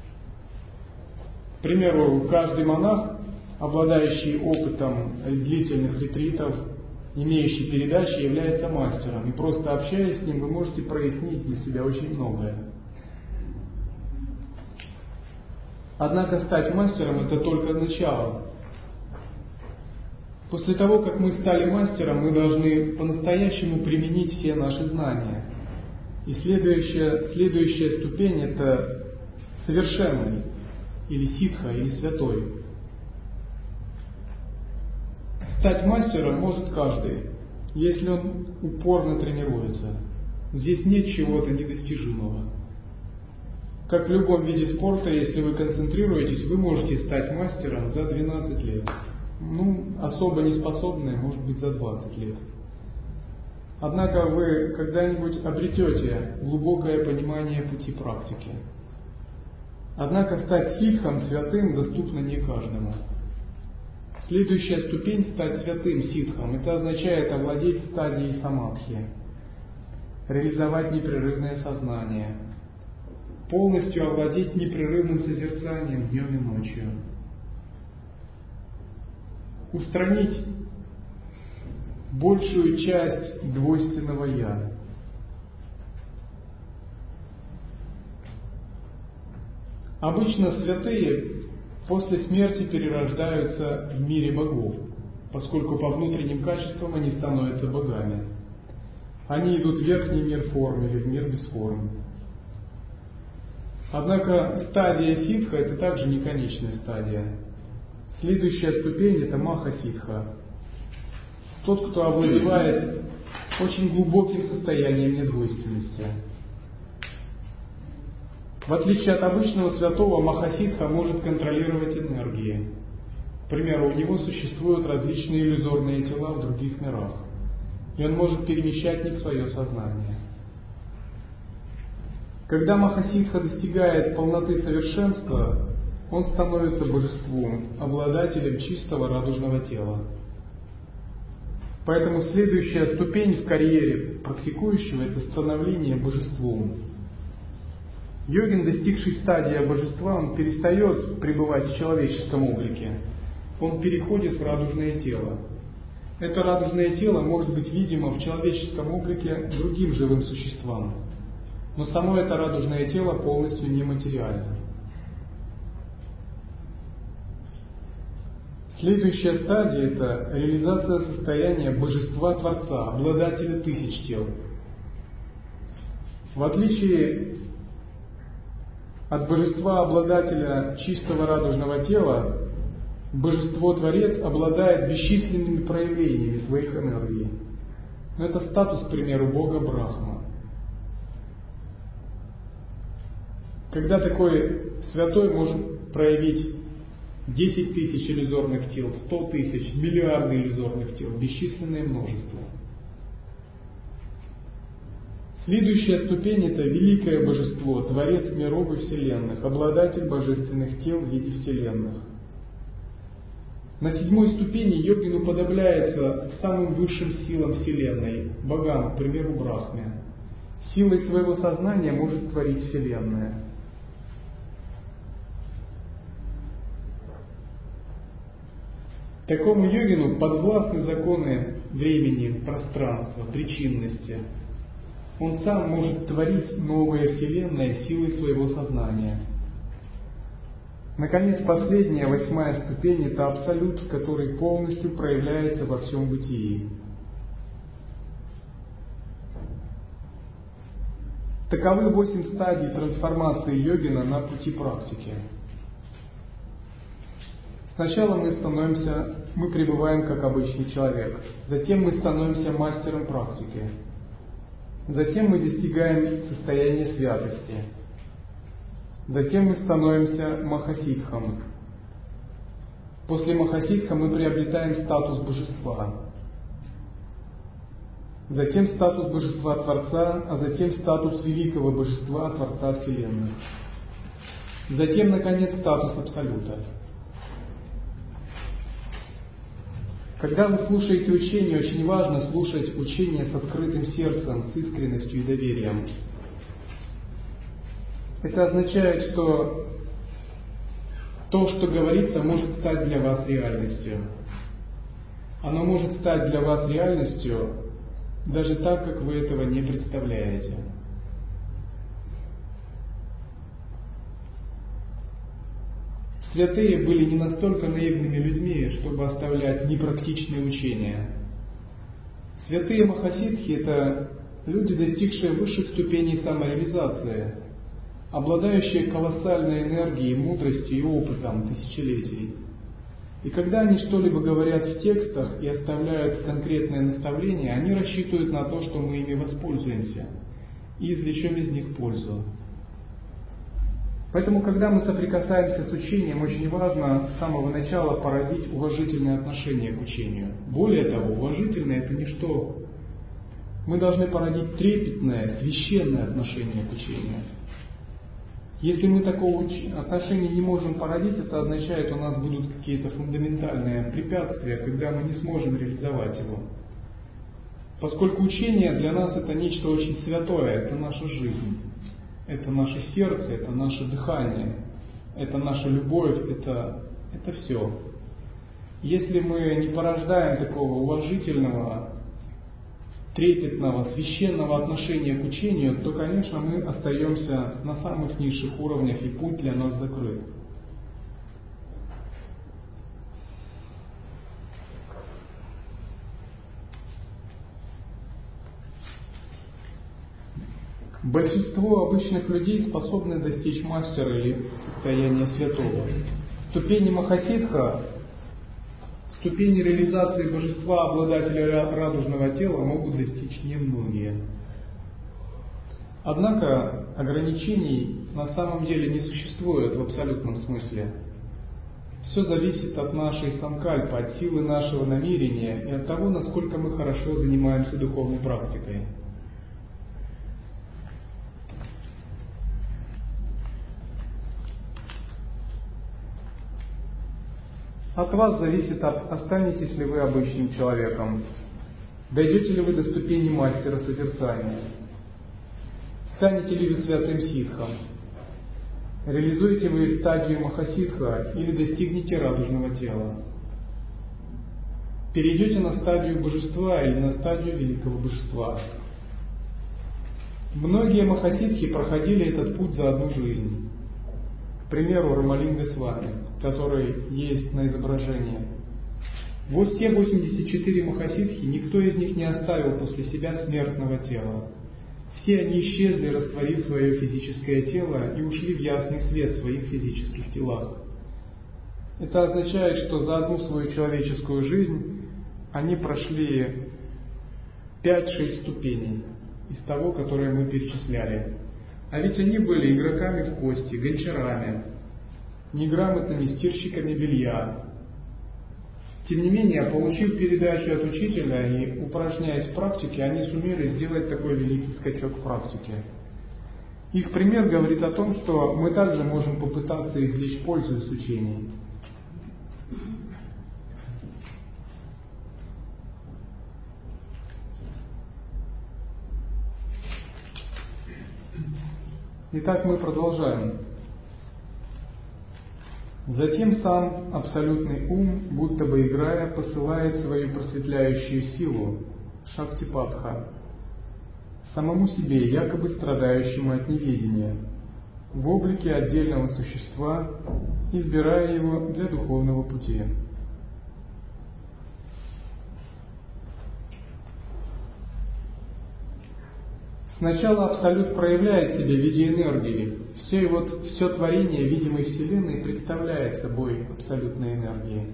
К примеру, каждый монах, обладающий опытом длительных ретритов, имеющий передачи, является мастером. И просто общаясь с ним, вы можете прояснить для себя очень многое. Однако стать мастером — это только начало. После того, как мы стали мастером, мы должны по-настоящему применить все наши знания. И следующая ступень — это совершенный, или ситха, или святой. Стать мастером может каждый, если он упорно тренируется. Здесь нет чего-то недостижимого. Как в любом виде спорта, если вы концентрируетесь, вы можете стать мастером за 12 лет. Особо неспособные, может быть, за 20 лет. Однако вы когда-нибудь обретете глубокое понимание пути практики. Однако стать ситхом, святым, доступно не каждому. Следующая ступень – стать святым ситхом. Это означает овладеть стадией самадхи, реализовать непрерывное сознание, полностью овладеть непрерывным созерцанием днем и ночью, устранить большую часть двойственного «я». Обычно святые после смерти перерождаются в мире богов, поскольку по внутренним качествам они становятся богами. Они идут в верхний мир форм или в мир без форм. Однако стадия ситха – это также не конечная стадия. Следующая ступень – это маха-ситха. Тот, кто овладевает очень глубоким состоянием недвойственности. В отличие от обычного святого, маха-ситха может контролировать энергии. К примеру, у него существуют различные иллюзорные тела в других мирах, и он может перемещать в них свое сознание. Когда маха-ситха достигает полноты совершенства, он становится божеством, обладателем чистого радужного тела. Поэтому следующая ступень в карьере практикующего – это становление божеством. Йогин, достигший стадии божества, он перестает пребывать в человеческом облике. Он переходит в радужное тело. Это радужное тело может быть видимо в человеческом облике другим живым существам. Но само это радужное тело полностью нематериально. Следующая стадия – это реализация состояния божества-творца, обладателя тысяч тел. В отличие от божества-обладателя чистого радужного тела, божество-творец обладает бесчисленными проявлениями своих энергий. Но это статус, к примеру, бога Брахма. Когда такой святой может проявить 10 тысяч иллюзорных тел, 100 тысяч, миллиарды иллюзорных тел, бесчисленное множество. Следующая ступень – это великое божество, творец миров и вселенных, обладатель божественных тел в виде вселенных. На 7-й ступени йогин уподобляется самым высшим силам вселенной, богам, к примеру, Брахме. Силой своего сознания может творить вселенная. Такому йогину подвластны законы времени, пространства, причинности. Он сам может творить новые вселенные силой своего сознания. Наконец, последняя, 8-я ступень – это абсолют, который полностью проявляется во всем бытии. Таковы 8 стадий трансформации йогина на пути практики. Сначала мы пребываем как обычный человек, затем мы становимся мастером практики, затем мы достигаем состояния святости, затем мы становимся махасидхом. После махасидха мы приобретаем статус божества, затем статус божества Творца, а затем статус великого божества Творца Вселенных, затем, наконец, статус Абсолюта. Когда вы слушаете учение, очень важно слушать учение с открытым сердцем, с искренностью и доверием. Это означает, что то, что говорится, может стать для вас реальностью. Оно может стать для вас реальностью даже так, как вы этого не представляете. Святые были не настолько наивными людьми, чтобы оставлять непрактичные учения. Святые махасидхи – это люди, достигшие высших ступеней самореализации, обладающие колоссальной энергией, мудростью и опытом тысячелетий. И когда они что-либо говорят в текстах и оставляют конкретные наставления, они рассчитывают на то, что мы ими воспользуемся и извлечем из них пользу. Поэтому, когда мы соприкасаемся с учением, очень важно с самого начала породить уважительное отношение к учению. Более того, уважительное – это не что. Мы должны породить трепетное, священное отношение к учению. Если мы такого отношения не можем породить, это означает, что у нас будут какие-то фундаментальные препятствия, когда мы не сможем реализовать его. Поскольку учение для нас это нечто очень святое, это наша жизнь, это наше сердце, это наше дыхание, это наша любовь, это все. Если мы не порождаем такого уважительного, трепетного, священного отношения к учению, то, конечно, мы остаемся на самых низших уровнях, и путь для нас закрыт. Большинство обычных людей способны достичь мастера или состояния святого. Ступени Махасидха, ступени реализации божества, обладателя радужного тела, могут достичь немногие. Однако ограничений на самом деле не существует в абсолютном смысле. Все зависит от нашей санкальпы, от силы нашего намерения и от того, насколько мы хорошо занимаемся духовной практикой. От вас зависит, останетесь ли вы обычным человеком, дойдете ли вы до ступени мастера созерцания, станете ли вы святым ситхом, реализуете вы стадию Махасидха или достигнете радужного тела, перейдете на стадию божества или на стадию великого божества. Многие Махасидхи проходили этот путь за одну жизнь. К примеру, Рамалинга Свами, который есть на изображении. Вот те 84 Махасидхи, никто из них не оставил после себя смертного тела. Все они исчезли, растворив свое физическое тело и ушли в ясный свет в своих физических телах. Это означает, что за одну свою человеческую жизнь они прошли 5-6 ступеней из того, которые мы перечисляли. А ведь они были игроками в кости, гончарами, неграмотными стирщиками белья. Тем не менее, получив передачу от учителя и упражняясь в практике, они сумели сделать такой великий скачок в практике. Их пример говорит о том, что мы также можем попытаться извлечь пользу из учения. Итак, мы продолжаем. Затем сам абсолютный ум, будто бы играя, посылает свою просветляющую силу, Шактипатха, самому себе, якобы страдающему от неведения, в облике отдельного существа, избирая его для духовного пути. Сначала Абсолют проявляет себя в виде энергии. Все творение видимой Вселенной представляет собой абсолютной энергией.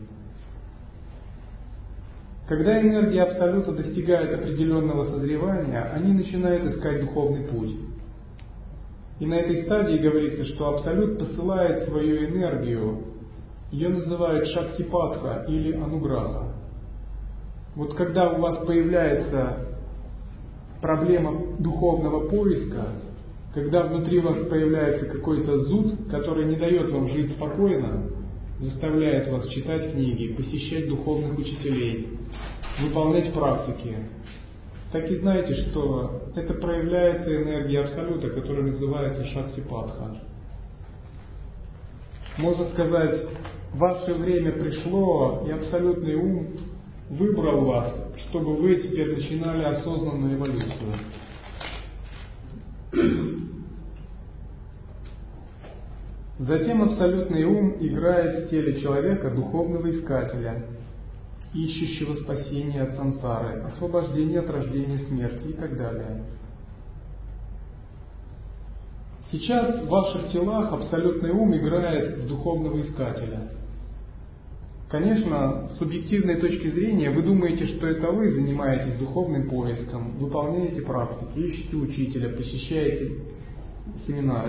Когда энергия Абсолюта достигает определенного созревания, они начинают искать духовный путь. И на этой стадии говорится, что Абсолют посылает свою энергию, ее называют Шактипатха или Ануграха. Вот когда у вас появляется проблема духовного поиска, когда внутри вас появляется какой-то зуд, который не дает вам жить спокойно, заставляет вас читать книги, посещать духовных учителей, выполнять практики, так и знайте, что это проявляется энергия Абсолюта, которая называется Шактипатха. Можно сказать, ваше время пришло, и абсолютный ум выбрал вас, чтобы вы теперь начинали осознанную эволюцию. Затем абсолютный ум играет в теле человека духовного искателя, ищущего спасения от сансары, освобождения от рождения, смерти и так далее. Сейчас в ваших телах абсолютный ум играет в духовного искателя. Конечно, с субъективной точки зрения вы думаете, что это вы занимаетесь духовным поиском, выполняете практики, ищете учителя, посещаете семинары.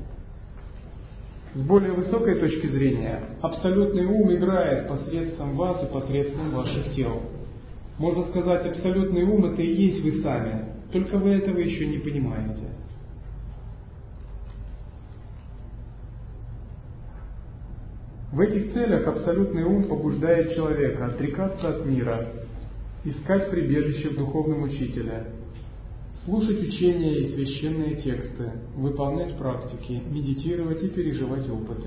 С более высокой точки зрения, абсолютный ум играет посредством вас и посредством ваших тел. Можно сказать, абсолютный ум это и есть вы сами, только вы этого еще не понимаете. В этих целях абсолютный ум побуждает человека отрекаться от мира, искать прибежище в духовном учителе, слушать учения и священные тексты, выполнять практики, медитировать и переживать опыты.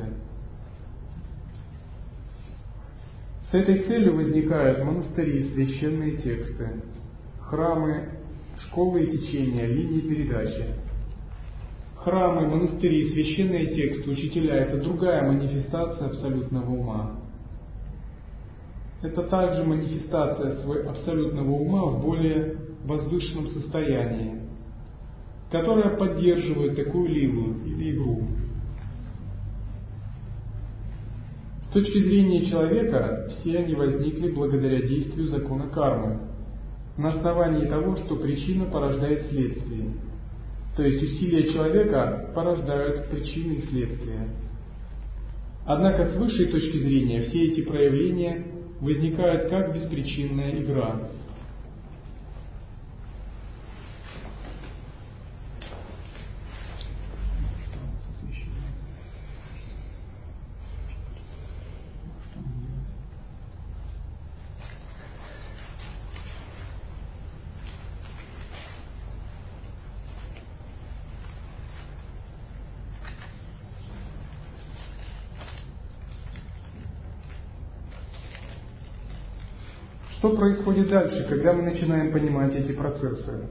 С этой целью возникают монастыри, священные тексты, храмы, школы и течения, линии передачи. Храмы, монастыри, священные тексты, учителя – это другая манифестация абсолютного ума. Это также манифестация абсолютного ума в более возвышенном состоянии, которая поддерживает такую лилу или игру. С точки зрения человека, все они возникли благодаря действию закона кармы, на основании того, что причина порождает следствие. То есть усилия человека порождают причины и следствия. Однако с высшей точки зрения все эти проявления возникают как беспричинная игра. Что происходит дальше, когда мы начинаем понимать эти процессы?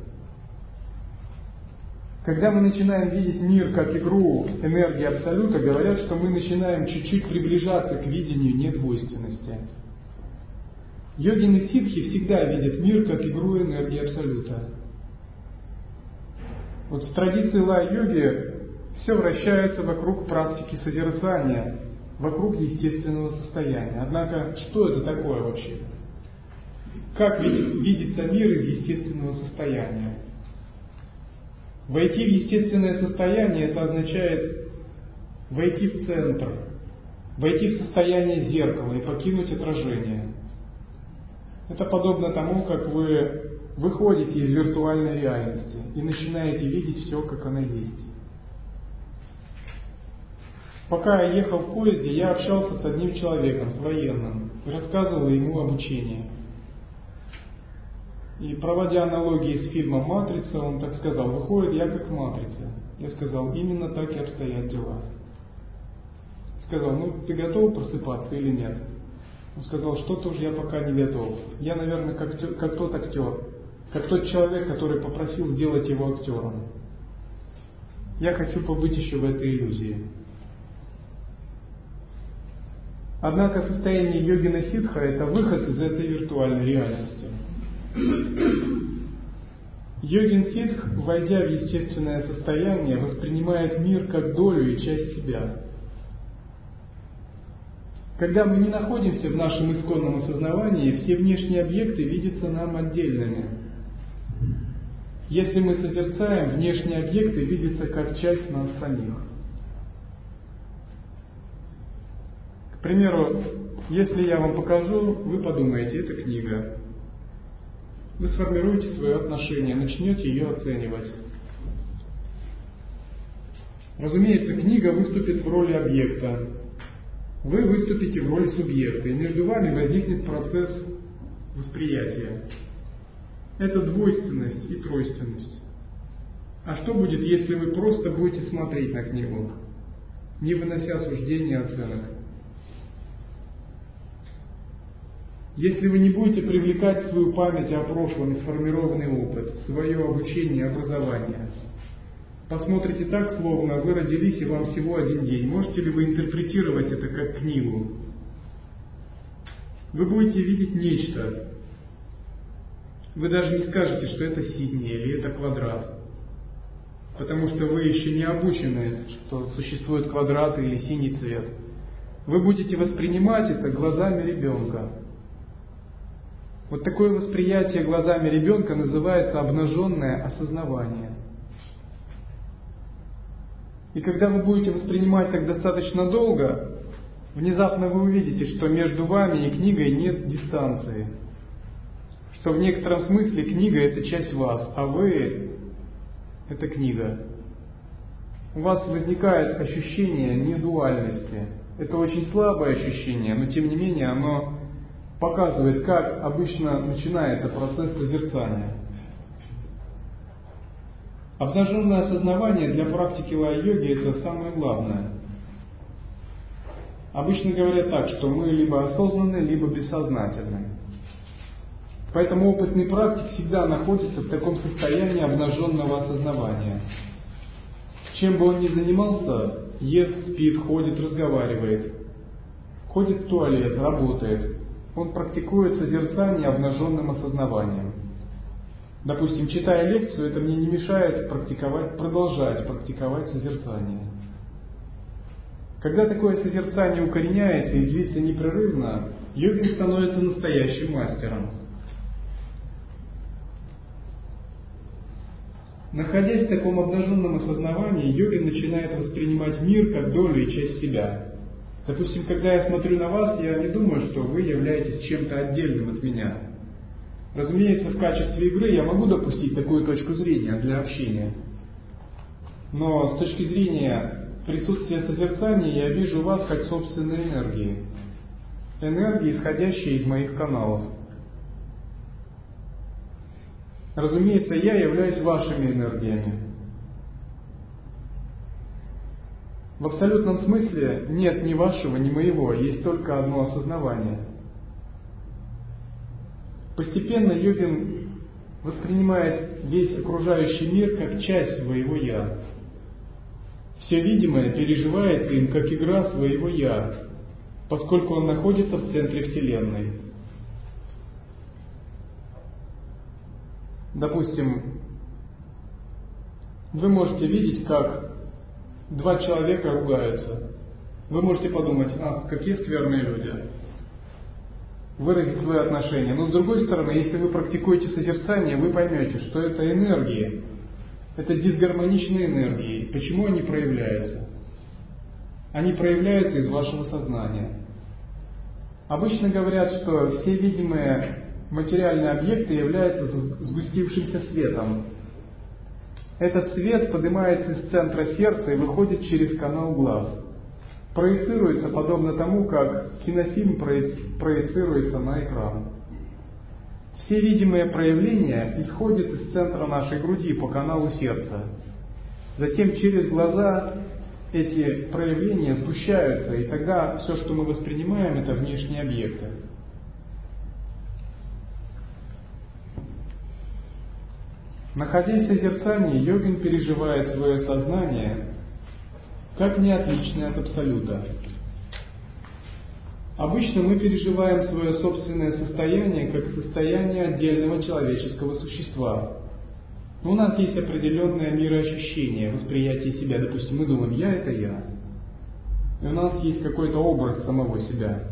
Когда мы начинаем видеть мир как игру энергии Абсолюта, говорят, что мы начинаем чуть-чуть приближаться к видению недвойственности. Йогины ситхи всегда видят мир как игру энергии Абсолюта. Вот в традиции лай-йоги все вращается вокруг практики созерцания, вокруг естественного состояния. Однако, что это такое вообще? Как видится мир из естественного состояния? Войти в естественное состояние – это означает войти в центр, войти в состояние зеркала и покинуть отражение. Это подобно тому, как вы выходите из виртуальной реальности и начинаете видеть все, как оно есть. Пока я ехал в поезде, я общался с одним человеком, с военным, и рассказывал ему об учении. И проводя аналогии с фильмом «Матрица», он так сказал: выходит, я как в «Матрице». Я сказал: именно так и обстоят дела. Сказал: ну ты готов просыпаться или нет? Он сказал: что-то уж я пока не готов. Я, наверное, как тот актер, как тот человек, который попросил сделать его актером. Я хочу побыть еще в этой иллюзии. Однако состояние йогина ситха – это выход из этой виртуальной реальности. Йогин ситх, войдя в естественное состояние, воспринимает мир как долю и часть себя. Когда мы не находимся в нашем исконном осознавании, все внешние объекты видятся нам отдельными. Если мы созерцаем, внешние объекты видятся как часть нас самих. К примеру, если я вам покажу, вы подумаете: это книга. Вы сформируете свое отношение, начнете ее оценивать. Разумеется, книга выступит в роли объекта. Вы выступите в роли субъекта, и между вами возникнет процесс восприятия. Это двойственность и тройственность. А что будет, если вы просто будете смотреть на книгу, не вынося суждений и оценок? Если вы не будете привлекать в свою память о прошлом и сформированный опыт, свое обучение и образование, посмотрите так, словно вы родились и вам всего один день, можете ли вы интерпретировать это как книгу? Вы будете видеть нечто. Вы даже не скажете, что это синий или это квадрат, потому что вы еще не обучены, что существуют квадраты или синий цвет. Вы будете воспринимать это глазами ребенка. Вот такое восприятие глазами ребенка называется обнаженное осознавание. И когда вы будете воспринимать так достаточно долго, внезапно вы увидите, что между вами и книгой нет дистанции. Что в некотором смысле книга – это часть вас, а вы – это книга. У вас возникает ощущение недуальности. Это очень слабое ощущение, но тем не менее оно показывает, как обычно начинается процесс созерцания. Обнаженное осознавание для практики лай-йоги – это самое главное. Обычно говорят так, что мы либо осознанны, либо бессознательны. Поэтому опытный практик всегда находится в таком состоянии обнаженного осознавания. Чем бы он ни занимался, ест, спит, ходит, разговаривает, ходит в туалет, работает, он практикует созерцание обнаженным осознаванием. Допустим, читая лекцию, это мне не мешает продолжать практиковать созерцание. Когда такое созерцание укореняется и длится непрерывно, йогин становится настоящим мастером. Находясь в таком обнаженном осознавании, йогин начинает воспринимать мир как долю и часть себя. Допустим, когда я смотрю на вас, я не думаю, что вы являетесь чем-то отдельным от меня. Разумеется, в качестве игры я могу допустить такую точку зрения для общения. Но с точки зрения присутствия созерцания я вижу вас как собственные энергии. Энергии, исходящие из моих каналов. Разумеется, я являюсь вашими энергиями. В абсолютном смысле нет ни вашего, ни моего, есть только одно осознавание. Постепенно йогин воспринимает весь окружающий мир как часть своего «я». Все видимое переживается им как игра своего «я», поскольку он находится в центре Вселенной. Допустим, вы можете видеть, как два человека ругаются. Вы можете подумать: ах, какие скверные люди. Выразить свои отношения. Но с другой стороны, если вы практикуете созерцание, вы поймете, что это энергии. Это дисгармоничные энергии. Почему они проявляются? Они проявляются из вашего сознания. Обычно говорят, что все видимые материальные объекты являются сгустившимся светом. Этот свет поднимается из центра сердца и выходит через канал глаз. Проецируется подобно тому, как кинофильм проецируется на экран. Все видимые проявления исходят из центра нашей груди по каналу сердца. Затем через глаза эти проявления сгущаются, и тогда все, что мы воспринимаем, это внешние объекты. Находясь в созерцании, йогин переживает свое сознание как не отличное от Абсолюта. Обычно мы переживаем свое собственное состояние как состояние отдельного человеческого существа. Но у нас есть определенное мироощущение, восприятие себя. Допустим, мы думаем: «я» — это я. И у нас есть какой-то образ самого себя.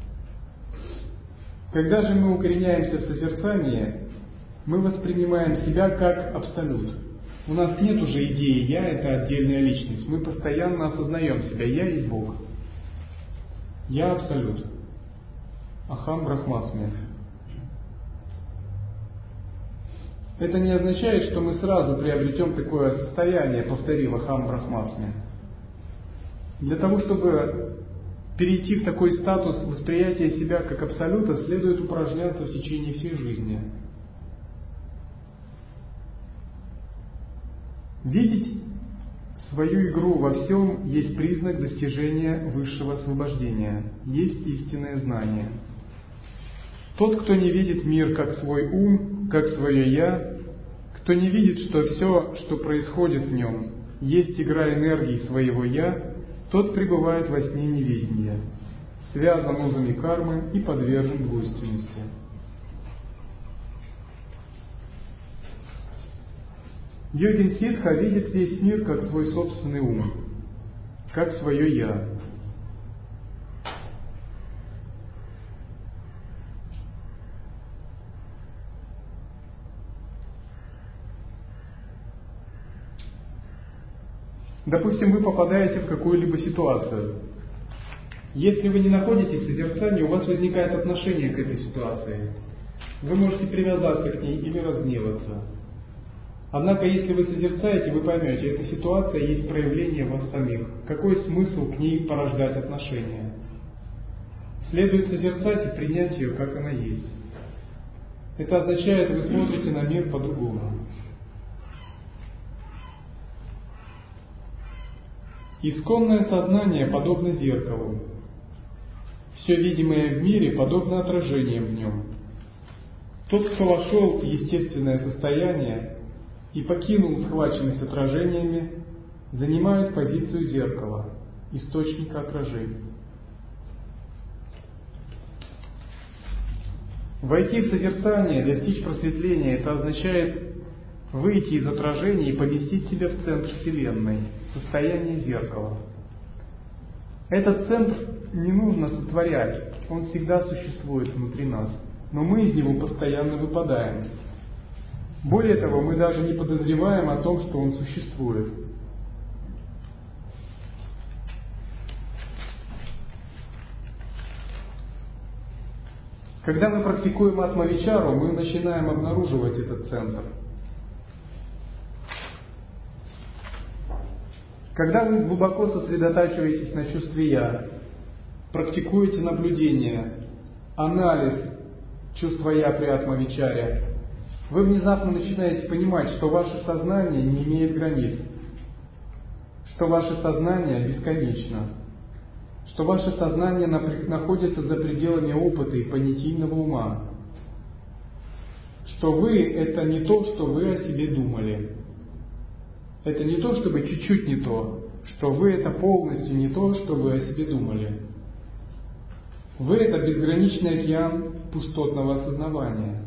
Когда же мы укореняемся в созерцании, мы воспринимаем себя как Абсолют. У нас нет уже идеи «я» — это отдельная личность. Мы постоянно осознаем себя: «я» есть Бог. «Я» — Абсолют. Ахам Брахмасми. Это не означает, что мы сразу приобретем такое состояние, повторив Ахам Брахмасми. Для того, чтобы перейти в такой статус восприятия себя как Абсолюта, следует упражняться в течение всей жизни. Видеть свою игру во всем есть признак достижения высшего освобождения, есть истинное знание. Тот, кто не видит мир как свой ум, как свое «я», кто не видит, что все, что происходит в нем, есть игра энергии своего «я», тот пребывает во сне неведения, связан узами кармы и подвержен двойственности. Йогин Ситха видит весь мир как свой собственный ум, как свое «я». Допустим, вы попадаете в какую-либо ситуацию. Если вы не находитесь в созерцании, у вас возникает отношение к этой ситуации. Вы можете привязаться к ней или разгневаться. Однако, если вы созерцаете, вы поймете, эта ситуация есть проявление вас самих. Какой смысл к ней порождать отношения? Следует созерцать и принять ее, как она есть. Это означает, вы смотрите на мир по-другому. Исконное сознание подобно зеркалу. Все видимое в мире подобно отражениям в нем. Тот, кто вошел в естественное состояние и покинул схваченность отражениями, занимает позицию зеркала, источника отражений. Войти в созерцание, достичь просветления, это означает выйти из отражения и поместить себя в центр Вселенной, в состояние зеркала. Этот центр не нужно сотворять, он всегда существует внутри нас, но мы из него постоянно выпадаем. Более того, мы даже не подозреваем о том, что он существует. Когда мы практикуем атма-вичару, мы начинаем обнаруживать этот центр. Когда вы глубоко сосредотачиваетесь на чувстве «я», практикуете наблюдение, анализ чувства «я» при атма-вичаре, вы внезапно начинаете понимать, что ваше сознание не имеет границ, что ваше сознание бесконечно, что ваше сознание находится за пределами опыта и понятийного ума, что вы – это не то, что вы о себе думали. Это не то, чтобы чуть-чуть не то, что вы – это полностью не то, что вы о себе думали. Вы – это безграничный океан пустотного осознавания.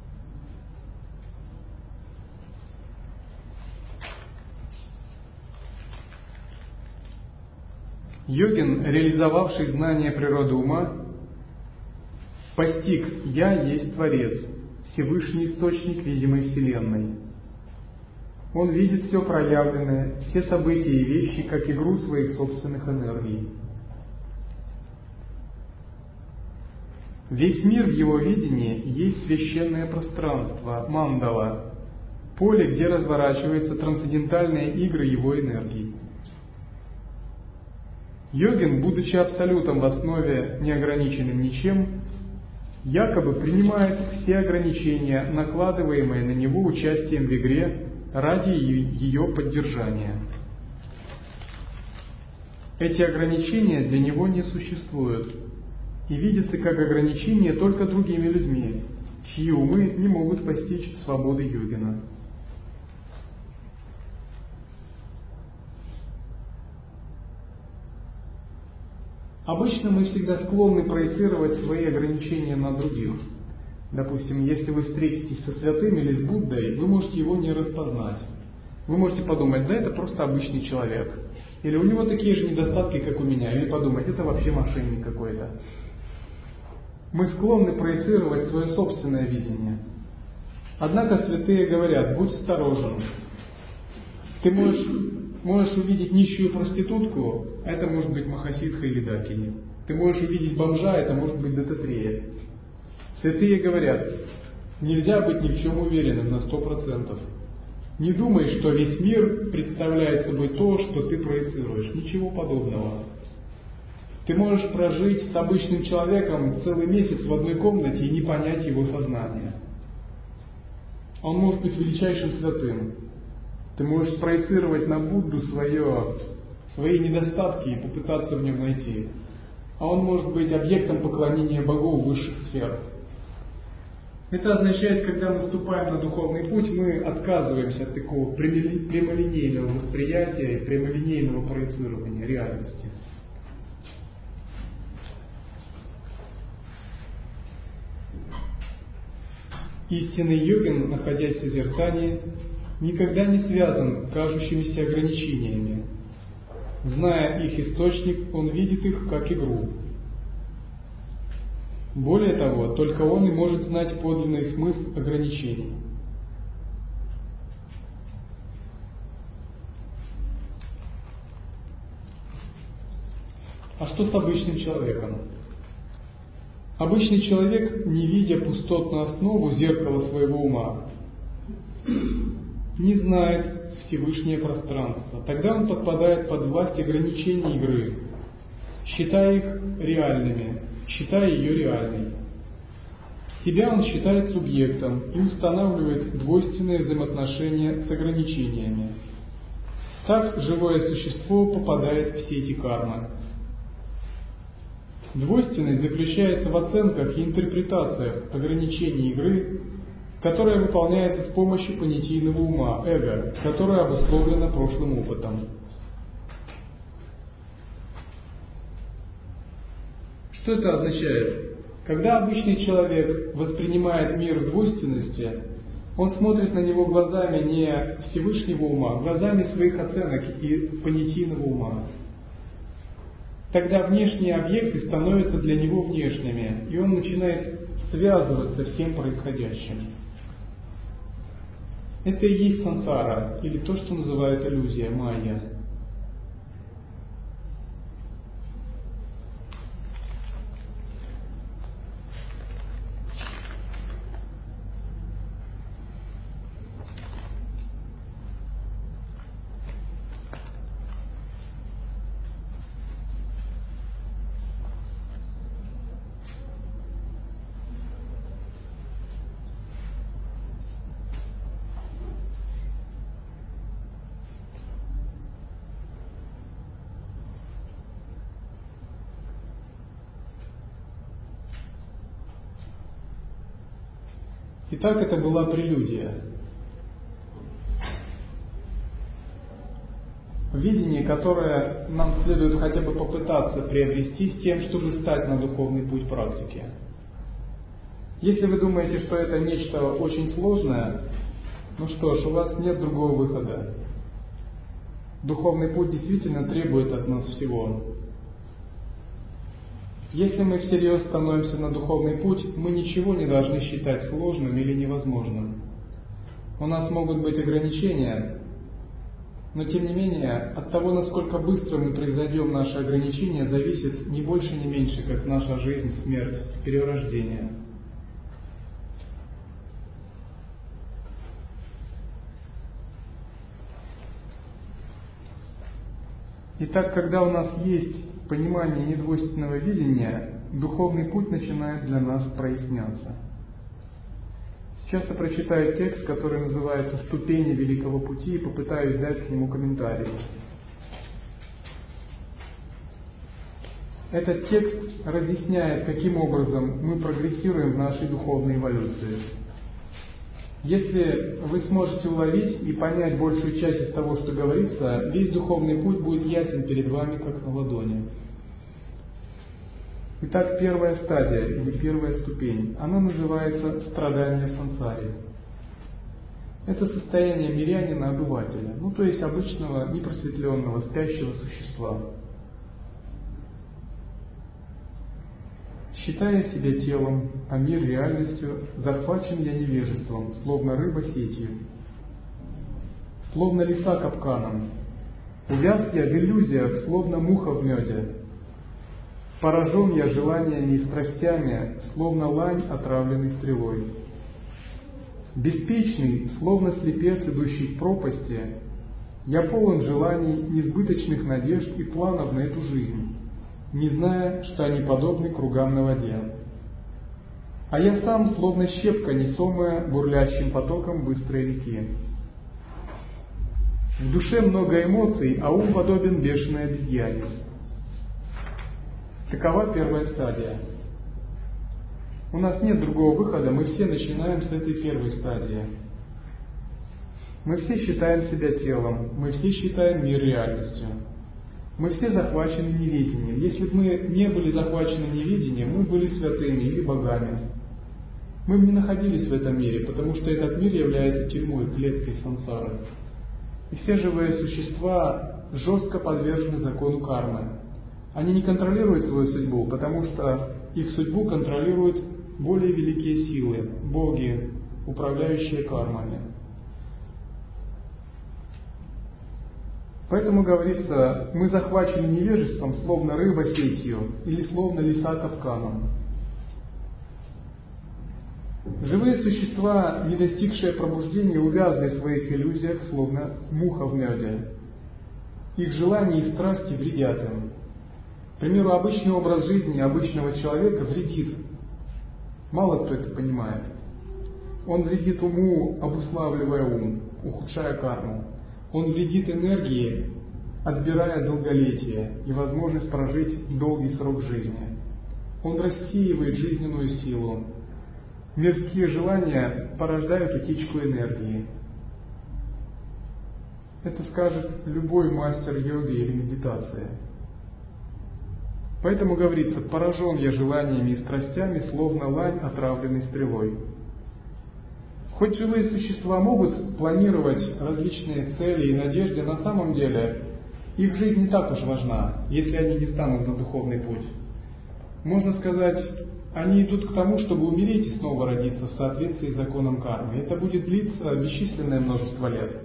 Йогин, реализовавший знание природы ума, постиг «Я есть Творец, Всевышний Источник видимой Вселенной». Он видит все проявленное, все события и вещи, как игру своих собственных энергий. Весь мир в его видении есть священное пространство, мандала, поле, где разворачиваются трансцендентальные игры его энергий. Йогин, будучи абсолютом в основе, неограниченным ничем, якобы принимает все ограничения, накладываемые на него участием в игре, ради ее поддержания. Эти ограничения для него не существуют и видятся как ограничения только другими людьми, чьи умы не могут постичь свободы йогина. Обычно мы всегда склонны проецировать свои ограничения на других. Допустим, если вы встретитесь со святым или с Буддой, вы можете его не распознать. Вы можете подумать, да это просто обычный человек. Или у него такие же недостатки, как у меня. Или подумать, это вообще мошенник какой-то. Мы склонны проецировать свое собственное видение. Однако святые говорят, будь осторожен. Ты можешь увидеть нищую проститутку, а это может быть Махасидха или Дакини. Ты можешь увидеть бомжа, это может быть Дататрея. Святые говорят, нельзя быть ни в чем уверенным на 100%. Не думай, что весь мир представляет собой то, что ты проецируешь. Ничего подобного. Ты можешь прожить с обычным человеком целый месяц в одной комнате и не понять его сознание. Он может быть величайшим святым. Ты можешь проецировать на Будду свои недостатки и попытаться в нем найти. А он может быть объектом поклонения богов высших сфер. Это означает, когда мы вступаем на духовный путь, мы отказываемся от такого прямолинейного восприятия и прямолинейного проецирования реальности. Истинный йогин, находясь в созерцании, никогда не связан кажущимися ограничениями. Зная их источник, он видит их как игру. Более того, только он и может знать подлинный смысл ограничений. А что с обычным человеком? Обычный человек, не видя пустотную основу зеркала своего ума, не знает Всевышнее пространство. Тогда он подпадает под власть ограничений игры, считая их реальными, считая ее реальной. Себя он считает субъектом и устанавливает двойственные взаимоотношения с ограничениями. Так живое существо попадает в сети кармы. Двойственность заключается в оценках и интерпретациях ограничений игры, которая выполняется с помощью понятийного ума, эго, которое обусловлено прошлым опытом. Что это означает? Когда обычный человек воспринимает мир в двойственности, он смотрит на него глазами не Всевышнего ума, глазами своих оценок и понятийного ума. Тогда внешние объекты становятся для него внешними, и он начинает связываться всем происходящим. Это и есть сансара, или то, что называют иллюзия, майя. Итак, это была прелюдия. Видение, которое нам следует хотя бы попытаться приобрести с тем, чтобы стать на духовный путь практики. Если вы думаете, что это нечто очень сложное, ну что ж, у вас нет другого выхода. Духовный путь действительно требует от нас всего. Если мы всерьез становимся на духовный путь, мы ничего не должны считать сложным или невозможным. У нас могут быть ограничения, но тем не менее, от того, насколько быстро мы произойдем наши ограничения, зависит не больше, не меньше, как наша жизнь, смерть, перерождение. Итак, когда у нас есть понимание недвойственного видения, духовный путь начинает для нас проясняться. Сейчас я прочитаю текст, который называется «Ступени Великого Пути» и попытаюсь дать к нему комментарий. Этот текст разъясняет, каким образом мы прогрессируем в нашей духовной эволюции. Если вы сможете уловить и понять большую часть из того, что говорится, весь духовный путь будет ясен перед вами, как на ладони. Итак, первая стадия или первая ступень, она называется страдание в сансаре. Это состояние мирянина-обывателя, то есть обычного, непросветленного, спящего существа. Считая себя телом, а мир реальностью, захвачен я невежеством, словно рыба сетью, словно лиса капканом. Увяз я в иллюзиях, словно муха в меде. Поражен я желаниями и страстями, словно лань, отравленный стрелой. Беспечный, словно слепец, идущий к пропасти, я полон желаний, несбыточных надежд и планов на эту жизнь, не зная, что они подобны кругам на воде. А я сам, словно щепка, несомая бурлящим потоком быстрой реки. В душе много эмоций, а ум подобен бешеной обезьяне. Такова первая стадия. У нас нет другого выхода, мы все начинаем с этой первой стадии. Мы все считаем себя телом, мы все считаем мир реальностью. Мы все захвачены неведением. Если бы мы не были захвачены неведением, мы были святыми или богами. Мы бы не находились в этом мире, потому что этот мир является тюрьмой, клеткой сансары. И все живые существа жестко подвержены закону кармы. Они не контролируют свою судьбу, потому что их судьбу контролируют более великие силы, боги, управляющие кармами. Поэтому говорится, мы захвачены невежеством, словно рыба сетью, или словно лиса капканом. Живые существа, не достигшие пробуждения, увязли в своих иллюзиях, словно муха в меде. Их желания и страсти вредят им. К примеру, обычный образ жизни обычного человека вредит. Мало кто это понимает. Он вредит уму, обуславливая ум, ухудшая карму. Он вредит энергии, отбирая долголетие и возможность прожить долгий срок жизни. Он рассеивает жизненную силу. Мирские желания порождают утечку энергии. Это скажет любой мастер йоги или медитации. Поэтому говорится: поражен я желаниями и страстями, словно лань, отравленной стрелой. Хоть живые существа могут планировать различные цели и надежды, на самом деле их жизнь не так уж важна, если они не станут на духовный путь. Можно сказать, они идут к тому, чтобы умереть и снова родиться в соответствии с законом кармы. Это будет длиться бесчисленное множество лет.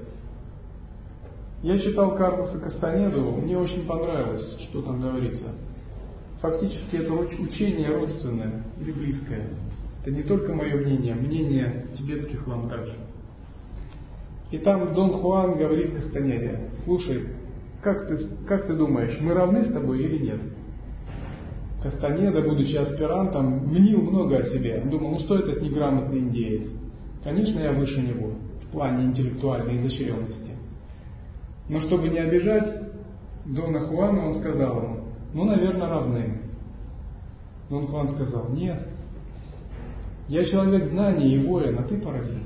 Я читал Карлоса Кастанеду, мне очень понравилось, что там говорится. Фактически это учение родственное или близкое. Это не только мое мнение, мнение тибетских лам также. И там Дон Хуан говорит Кастанеде: слушай, как ты думаешь, мы равны с тобой или нет? Кастанеда, будучи аспирантом, мнил много о себе. Думал, ну что этот неграмотный индеец? Конечно, я выше него в плане интеллектуальной изощренности. Но чтобы не обижать Дона Хуана, он сказал ему: ну, наверное, равны. Дон Хуан сказал: нет, я человек знаний и воин, а ты паразит.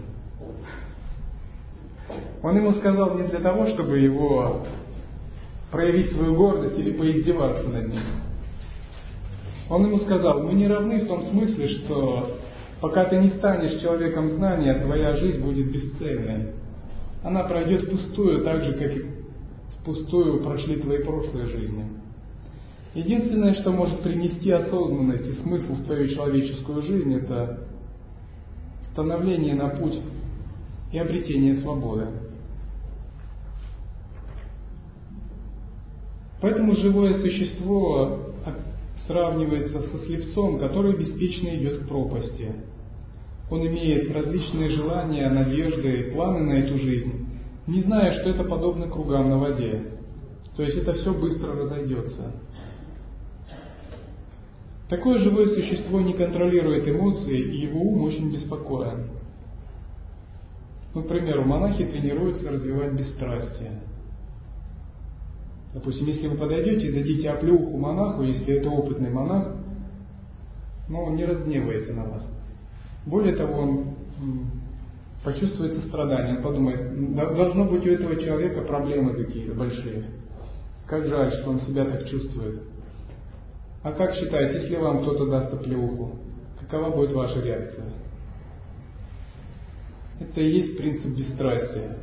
Он ему сказал не для того, чтобы его проявить свою гордость или поиздеваться над ним. Он ему сказал: мы не равны в том смысле, что пока ты не станешь человеком знания, твоя жизнь будет бесцельной. Она пройдет впустую, так же, как и впустую прошли твои прошлые жизни. Единственное, что может принести осознанность и смысл в твою человеческую жизнь, это становление на путь и обретение свободы. Поэтому живое существо сравнивается со слепцом, который беспечно идет к пропасти. Он имеет различные желания, надежды, планы на эту жизнь, не зная, что это подобно кругам на воде. То есть это все быстро разойдется. Такое живое существо не контролирует эмоции, и его ум очень беспокоен. Например, монахи тренируются развивать бесстрастие. Допустим, если вы подойдете и дадите оплеуху монаху, если это опытный монах, он не разгневается на вас. Более того, он почувствует сострадание, он подумает: должно быть у этого человека проблемы какие-то большие. Как жаль, что он себя так чувствует. А как считаете, если вам кто-то даст оплеуху, какова будет ваша реакция? Это и есть принцип бесстрастия.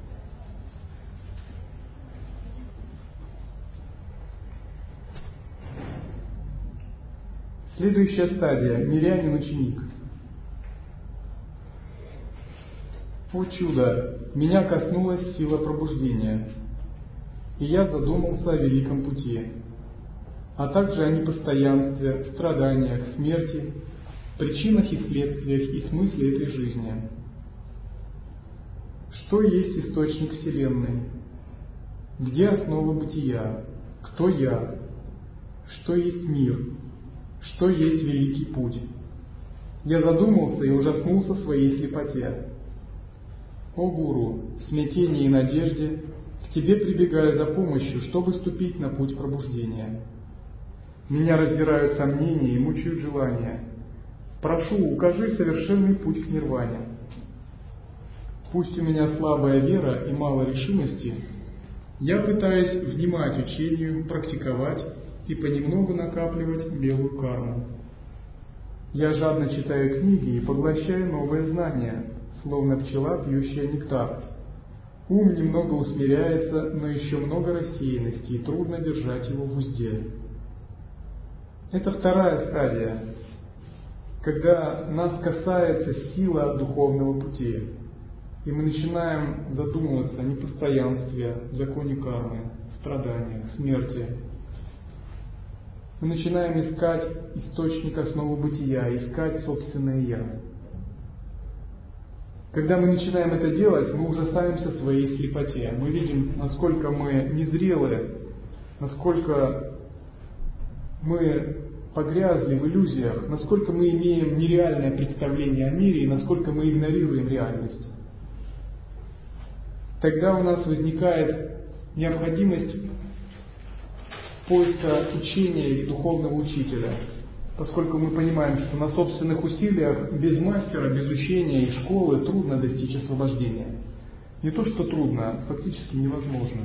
Следующая стадия – мирянин-ученик. О чудо! Меня коснулась сила пробуждения, и я задумался о великом пути, а также о непостоянстве, страданиях, смерти, причинах и следствиях и смысле этой жизни. Что есть источник Вселенной? Где основа бытия? Кто я? Что есть мир? Что есть великий путь? Я задумался и ужаснулся своей слепоте. О Гуру, в смятении и надежде к Тебе прибегаю за помощью, чтобы ступить на путь пробуждения. Меня раздирают сомнения и мучают желания. Прошу, укажи совершенный путь к нирване. Пусть у меня слабая вера и мало решимости, я пытаюсь внимать учению, практиковать и понемногу накапливать белую карму. Я жадно читаю книги и поглощаю новые знания, словно пчела, пьющая нектар. Ум немного усмиряется, но еще много рассеянности, и трудно держать его в узде. Это вторая стадия, когда нас касается сила духовного пути, и мы начинаем задумываться о непостоянстве, законе кармы, страданиях, смерти. Мы начинаем искать источник, основу бытия, искать собственное «я». Когда мы начинаем это делать, мы ужасаемся своей слепоте. Мы видим, насколько мы незрелые, насколько мы погрязли в иллюзиях, насколько мы имеем нереальное представление о мире и насколько мы игнорируем реальность. Тогда у нас возникает необходимость поиска учения и духовного учителя, поскольку мы понимаем, что на собственных усилиях, без мастера, без учения и школы трудно достичь освобождения. Не то, что трудно, фактически невозможно.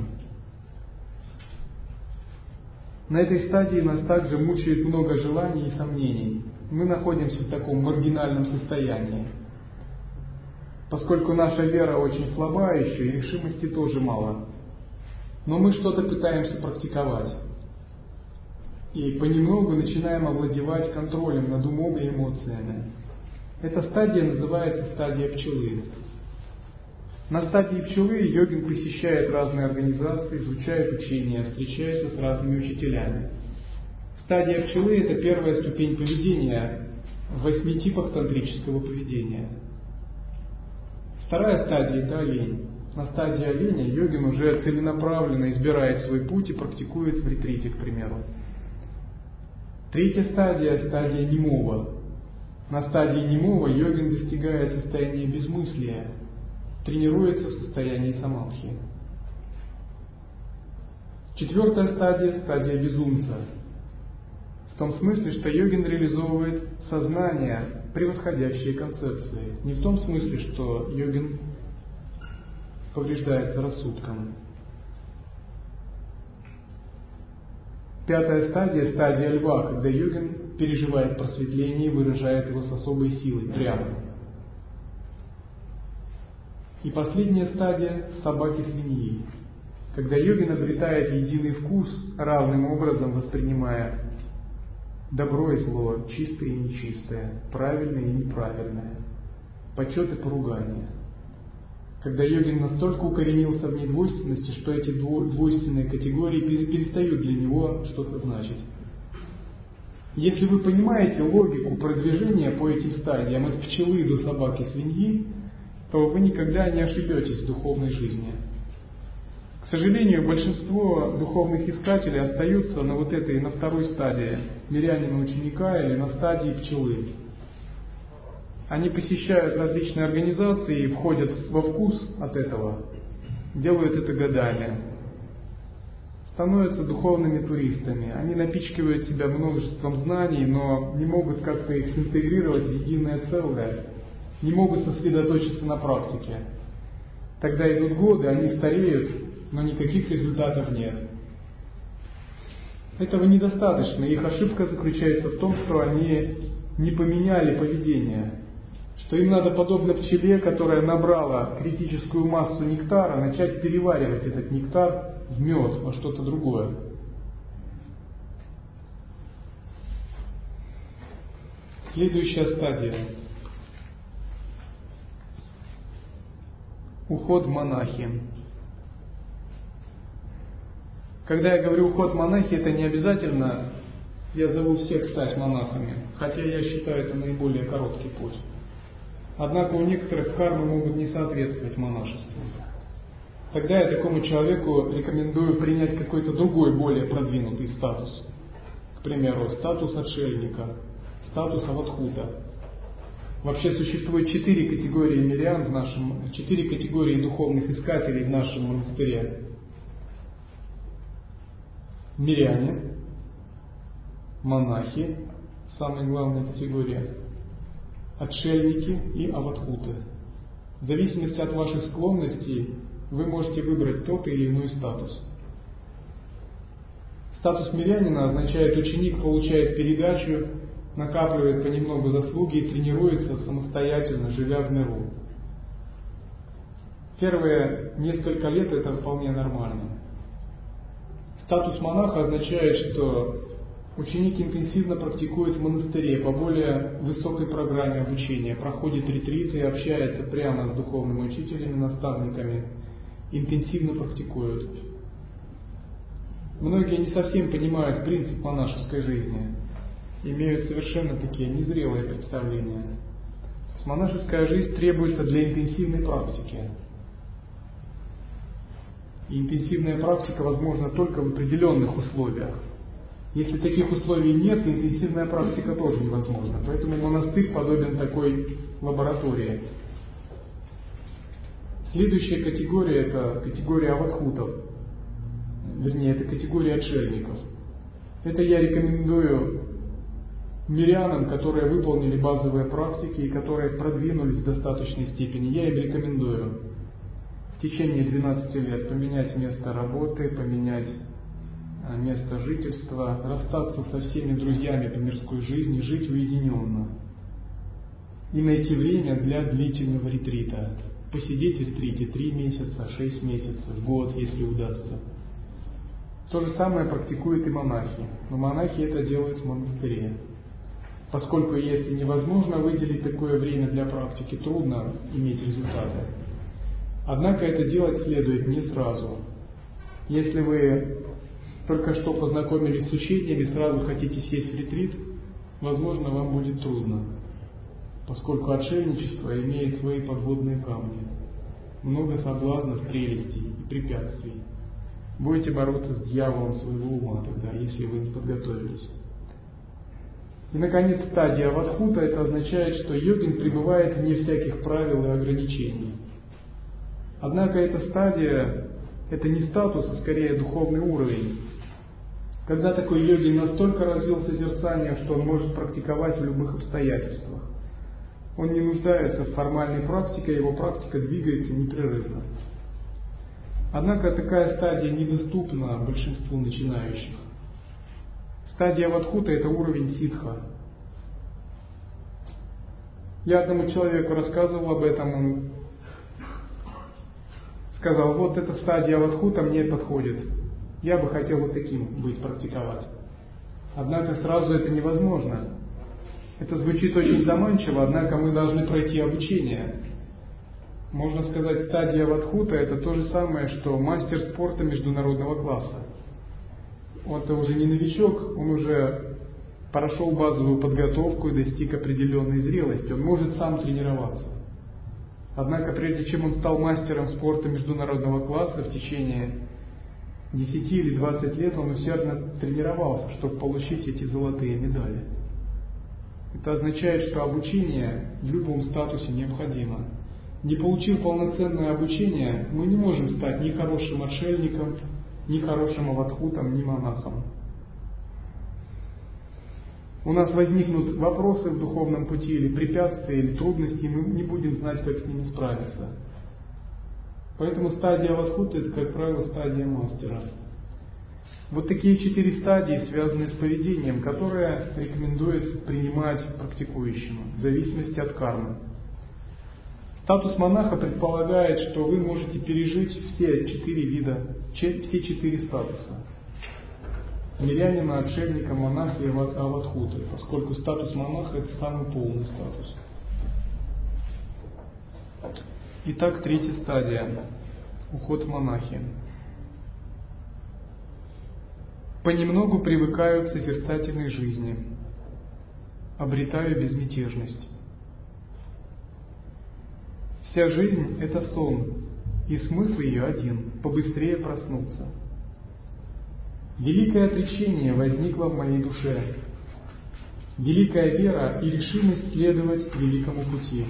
На этой стадии нас также мучает много желаний и сомнений. Мы находимся в таком маргинальном состоянии. Поскольку наша вера очень слаба еще, и решимости тоже мало. Но мы что-то пытаемся практиковать. И понемногу начинаем овладевать контролем над умом и эмоциями. Эта стадия называется стадия пчелы. На стадии пчелы йогин посещает разные организации, изучает учения, встречается с разными учителями. Стадия пчелы – это первая ступень поведения в 8 типах тантрического поведения. Вторая стадия – это олень. На стадии оленя йогин уже целенаправленно избирает свой путь и практикует в ретрите, к примеру. Третья стадия – стадия немого. На стадии немого йогин достигает состояния безмыслия, тренируется в состоянии самадхи. Четвертая стадия – стадия безумца. В том смысле, что йогин реализовывает сознание, превосходящие концепции. Не в том смысле, что йогин повреждается рассудком. Пятая стадия – стадия льва, когда йогин переживает просветление и выражает его с особой силой, прямо. И последняя стадия – собаки-свиньи, когда йогин обретает единый вкус, равным образом воспринимая добро и зло, чистое и нечистое, правильное и неправильное, почет и поругание. Когда йогин настолько укоренился в недвойственности, что эти двойственные категории перестают для него что-то значить. Если вы понимаете логику продвижения по этим стадиям от пчелы до собаки-свиньи, то вы никогда не ошибетесь в духовной жизни. К сожалению, большинство духовных искателей остаются на вот этой, на второй стадии мирянина-ученика или на стадии пчелы. Они посещают различные организации и входят во вкус от этого, делают это годами, становятся духовными туристами. Они напичкивают себя множеством знаний, но не могут как-то их интегрировать в единое целое, не могут сосредоточиться на практике. Тогда идут годы, они стареют, но никаких результатов нет. Этого недостаточно. Их ошибка заключается в том, что они не поменяли поведение. Что им надо, подобно пчеле, которая набрала критическую массу нектара, начать переваривать этот нектар в мед, во что-то другое. Следующая стадия. Уход в монахи. Когда я говорю уход в монахи, это не обязательно я зову всех стать монахами, хотя я считаю это наиболее короткий путь. Однако у некоторых кармы могут не соответствовать монашеству. Тогда я такому человеку рекомендую принять какой-то другой, более продвинутый статус. К примеру, статус отшельника, статус аватхута. Вообще существует 4 категории мирян в нашем, 4 категории духовных искателей в нашем монастыре. Миряне, монахи, самая главная категория, отшельники и аватхуты. В зависимости от ваших склонностей вы можете выбрать тот или иной статус. Статус мирянина означает, ученик получает передачу, накапливает понемногу заслуги и тренируется самостоятельно, живя в миру. Первые несколько лет это вполне нормально. Статус монаха означает, что ученик интенсивно практикует в монастыре по более высокой программе обучения, проходит ретриты и общается прямо с духовными учителями, наставниками, интенсивно практикуют. Многие не совсем понимают принцип монашеской жизни, имеют совершенно такие незрелые представления. Монашеская жизнь требуется для интенсивной практики. И интенсивная практика возможна только в определенных условиях. Если таких условий нет, интенсивная практика тоже невозможна. Поэтому монастырь подобен такой лаборатории. Следующая категория – это категория аватхутов. Вернее, это категория отшельников. Это я рекомендую мирянам, которые выполнили базовые практики и которые продвинулись в достаточной степени. Я им рекомендую в течение 12 лет поменять место работы, поменять место жительства, расстаться со всеми друзьями по мирской жизни, жить уединенно и найти время для длительного ретрита. Посидеть в ретрите 3 месяца, 6 месяцев, год, если удастся. То же самое практикуют и монахи. Но монахи это делают в монастыре. Поскольку если невозможно выделить такое время для практики, трудно иметь результаты. Однако это делать следует не сразу. Если вы только что познакомились с учениями, сразу хотите сесть в ретрит, возможно, вам будет трудно. Поскольку отшельничество имеет свои подводные камни. Много соблазнов, прелестей и препятствий. Будете бороться с дьяволом своего ума тогда, если вы не подготовились. И, наконец, стадия аватхута – это означает, что йогин пребывает вне всяких правил и ограничений. Однако эта стадия – это не статус, а скорее духовный уровень. Когда такой йогин настолько развил созерцание, что он может практиковать в любых обстоятельствах. Он не нуждается в формальной практике, его практика двигается непрерывно. Однако такая стадия недоступна большинству начинающих. Стадия аватхута – это уровень ситха. Я одному человеку рассказывал об этом, он сказал: вот эта стадия аватхута мне подходит. Я бы хотел вот таким быть, практиковать. Однако сразу это невозможно. Это звучит очень заманчиво, однако мы должны пройти обучение. Можно сказать, стадия аватхута – это то же самое, что мастер спорта международного класса. Он-то уже не новичок, он уже прошел базовую подготовку и достиг определенной зрелости. Он может сам тренироваться. Однако, прежде чем он стал мастером спорта международного класса, в течение 10 или 20 лет он усердно тренировался, чтобы получить эти золотые медали. Это означает, что обучение в любом статусе необходимо. Не получив полноценное обучение, мы не можем стать ни хорошим отшельником, ни хорошим аватхутом, ни монахом. У нас возникнут вопросы в духовном пути, или препятствия, или трудности, и мы не будем знать, как с ними справиться. Поэтому стадия аватхута – это, как правило, стадия мастера. Вот такие 4 стадии связаны с поведением, которое рекомендуется принимать практикующему, в зависимости от кармы. Статус монаха предполагает, что вы можете пережить все 4 статуса. Мирянина, отшельника, монаха и аватхута, поскольку статус монаха – это самый полный статус. Итак, 3-я стадия – уход в монахи. Понемногу привыкаю к созерцательной жизни, обретаю безмятежность. Вся жизнь – это сон, и смысл ее один – побыстрее проснуться. Великое отречение возникло в моей душе. Великая вера и решимость следовать великому пути.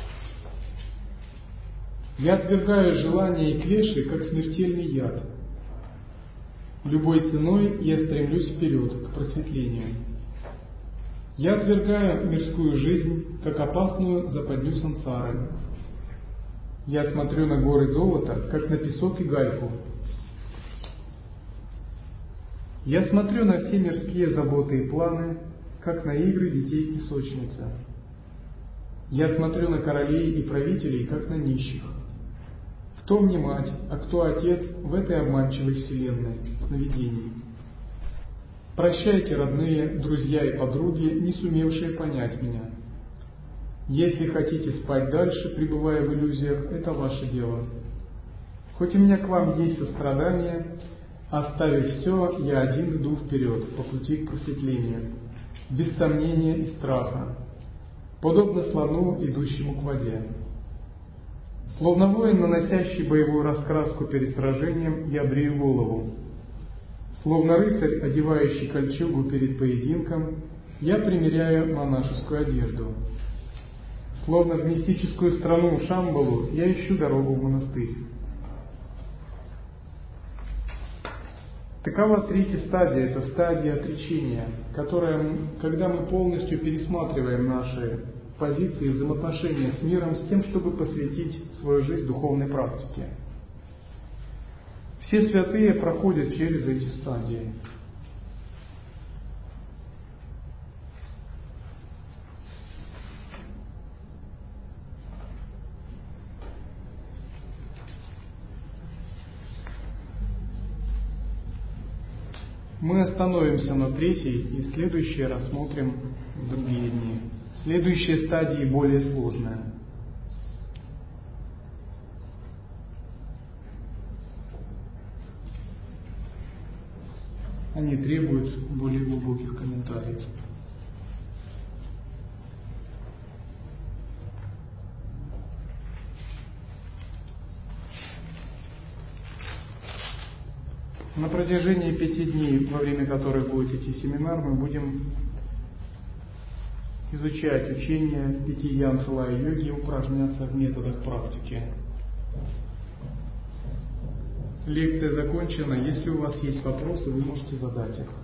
Я отвергаю желания и клеши, как смертельный яд. Любой ценой я стремлюсь вперед, к просветлению. Я отвергаю мирскую жизнь, как опасную западню сансары. Я смотрю на горы золота, как на песок и гальку. Я смотрю на все мирские заботы и планы, как на игры детей в песочнице. Я смотрю на королей и правителей, как на нищих. Кто мне мать, а кто отец в этой обманчивой вселенной сновидений? Прощайте, родные, друзья и подруги, не сумевшие понять меня. Если хотите спать дальше, пребывая в иллюзиях, это ваше дело. Хоть у меня к вам есть сострадание, оставив все, я один иду вперед, по пути к просветлению, без сомнения и страха. подобно слону, идущему к воде. Словно воин, наносящий боевую раскраску перед сражением, я брею голову. Словно рыцарь, одевающий кольчугу перед поединком, я примеряю монашескую одежду. Словно в мистическую страну Шамбалу, я ищу дорогу в монастырь. Такова третья стадия, это стадия отречения, которая, когда мы полностью пересматриваем наши позиции и взаимоотношения с миром с тем, чтобы посвятить свою жизнь духовной практике. Все святые проходят через эти стадии. Мы остановимся на третьей и следующие рассмотрим в другие дни. Следующие стадии более сложные. Они требуют более глубоких комментариев. На протяжении 5 дней, во время которых будет идти семинар, мы будем изучать учение 5 ян лая-йоги и упражняться в методах практики. Лекция закончена. Если у вас есть вопросы, вы можете задать их.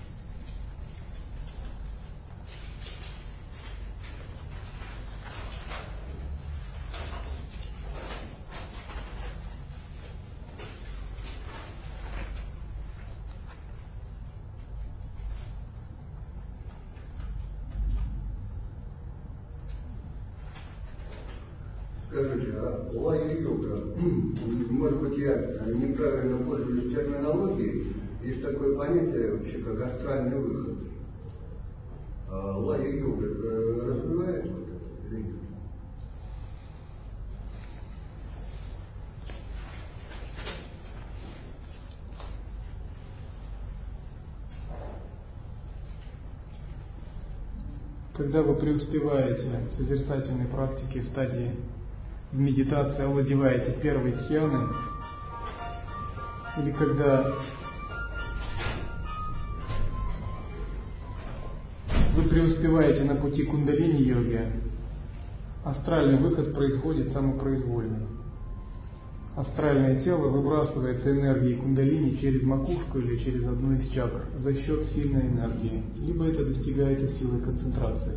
Скажите, а лая-йога, может быть, я неправильно пользуюсь терминологией, есть такое понятие вообще, как астральный выход. Лая-йога развивает вот это или нет? Когда вы преуспеваете в созерцательной практике в стадии в медитации, овладеваете первой дхьяной, или когда вы преуспеваете на пути кундалини-йоги, астральный выход происходит самопроизвольно. Астральное тело выбрасывается энергией кундалини через макушку или через одну из чакр за счет сильной энергии, либо это достигается силой концентрации.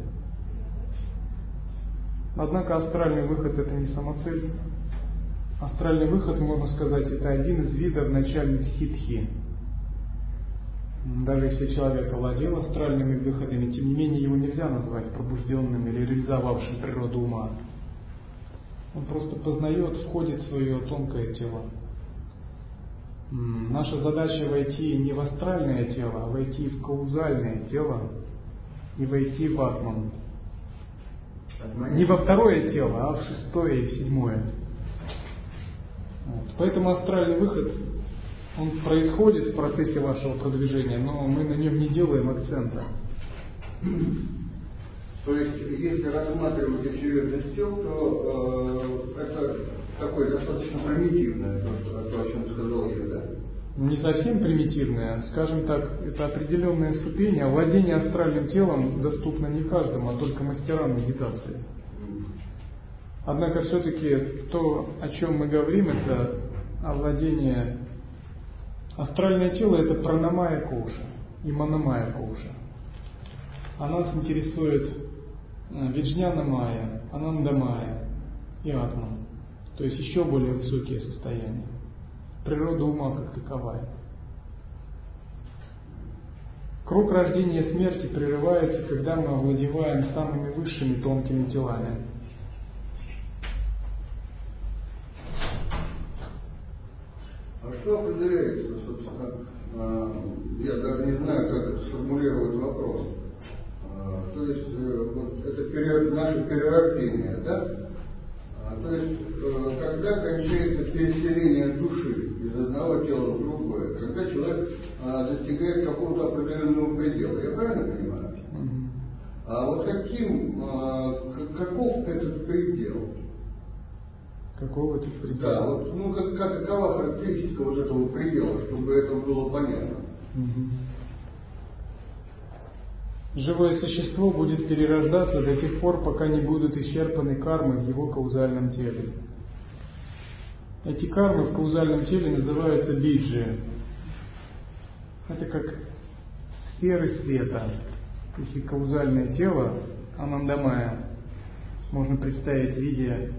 Однако астральный выход — это не самоцель. Астральный выход, можно сказать, это один из видов начальных ситхи. Даже если человек овладел астральными выходами, тем не менее его нельзя назвать пробужденным или реализовавшим природу ума. Он просто познает, входит в свое тонкое тело. Наша задача войти не в астральное тело, а войти в каузальное тело и войти в атман. Не во второе тело, а в шестое и в седьмое. Поэтому астральный выход, он происходит в процессе вашего продвижения, но мы на нем не делаем акцента. То есть, если рассматривать очевидность тел, то это такое достаточно примитивное, то, о чем сказал я, да? Не совсем примитивное, скажем так, это определенная ступень, а владение астральным телом доступно не каждому, а только мастерам медитации. Однако все-таки то, о чем мы говорим, это овладение. Астральное тело — это пранамая коша и манамая коша. А нас интересует виджняна майя, ананда майя и атман, то есть еще более высокие состояния. Природа ума как таковая. Круг рождения и смерти прерывается, когда мы овладеваем самыми высшими тонкими телами. А что определяется, собственно, я даже не знаю, как сформулировать вопрос. То есть, вот это наше перерождение, да? То есть, когда кончается переселение души из одного тела в другое, когда человек достигает какого-то определенного предела, я правильно понимаю? А вот каков этот предел? Какого это предела? Да, вот, ну какова характеристика вот этого предела, чтобы это было понятно? Живое существо будет перерождаться до тех пор, пока не будут исчерпаны кармы в его каузальном теле. Эти кармы в каузальном теле называются биджи. Это как сферы света. Если каузальное тело, анандамая, можно представить в виде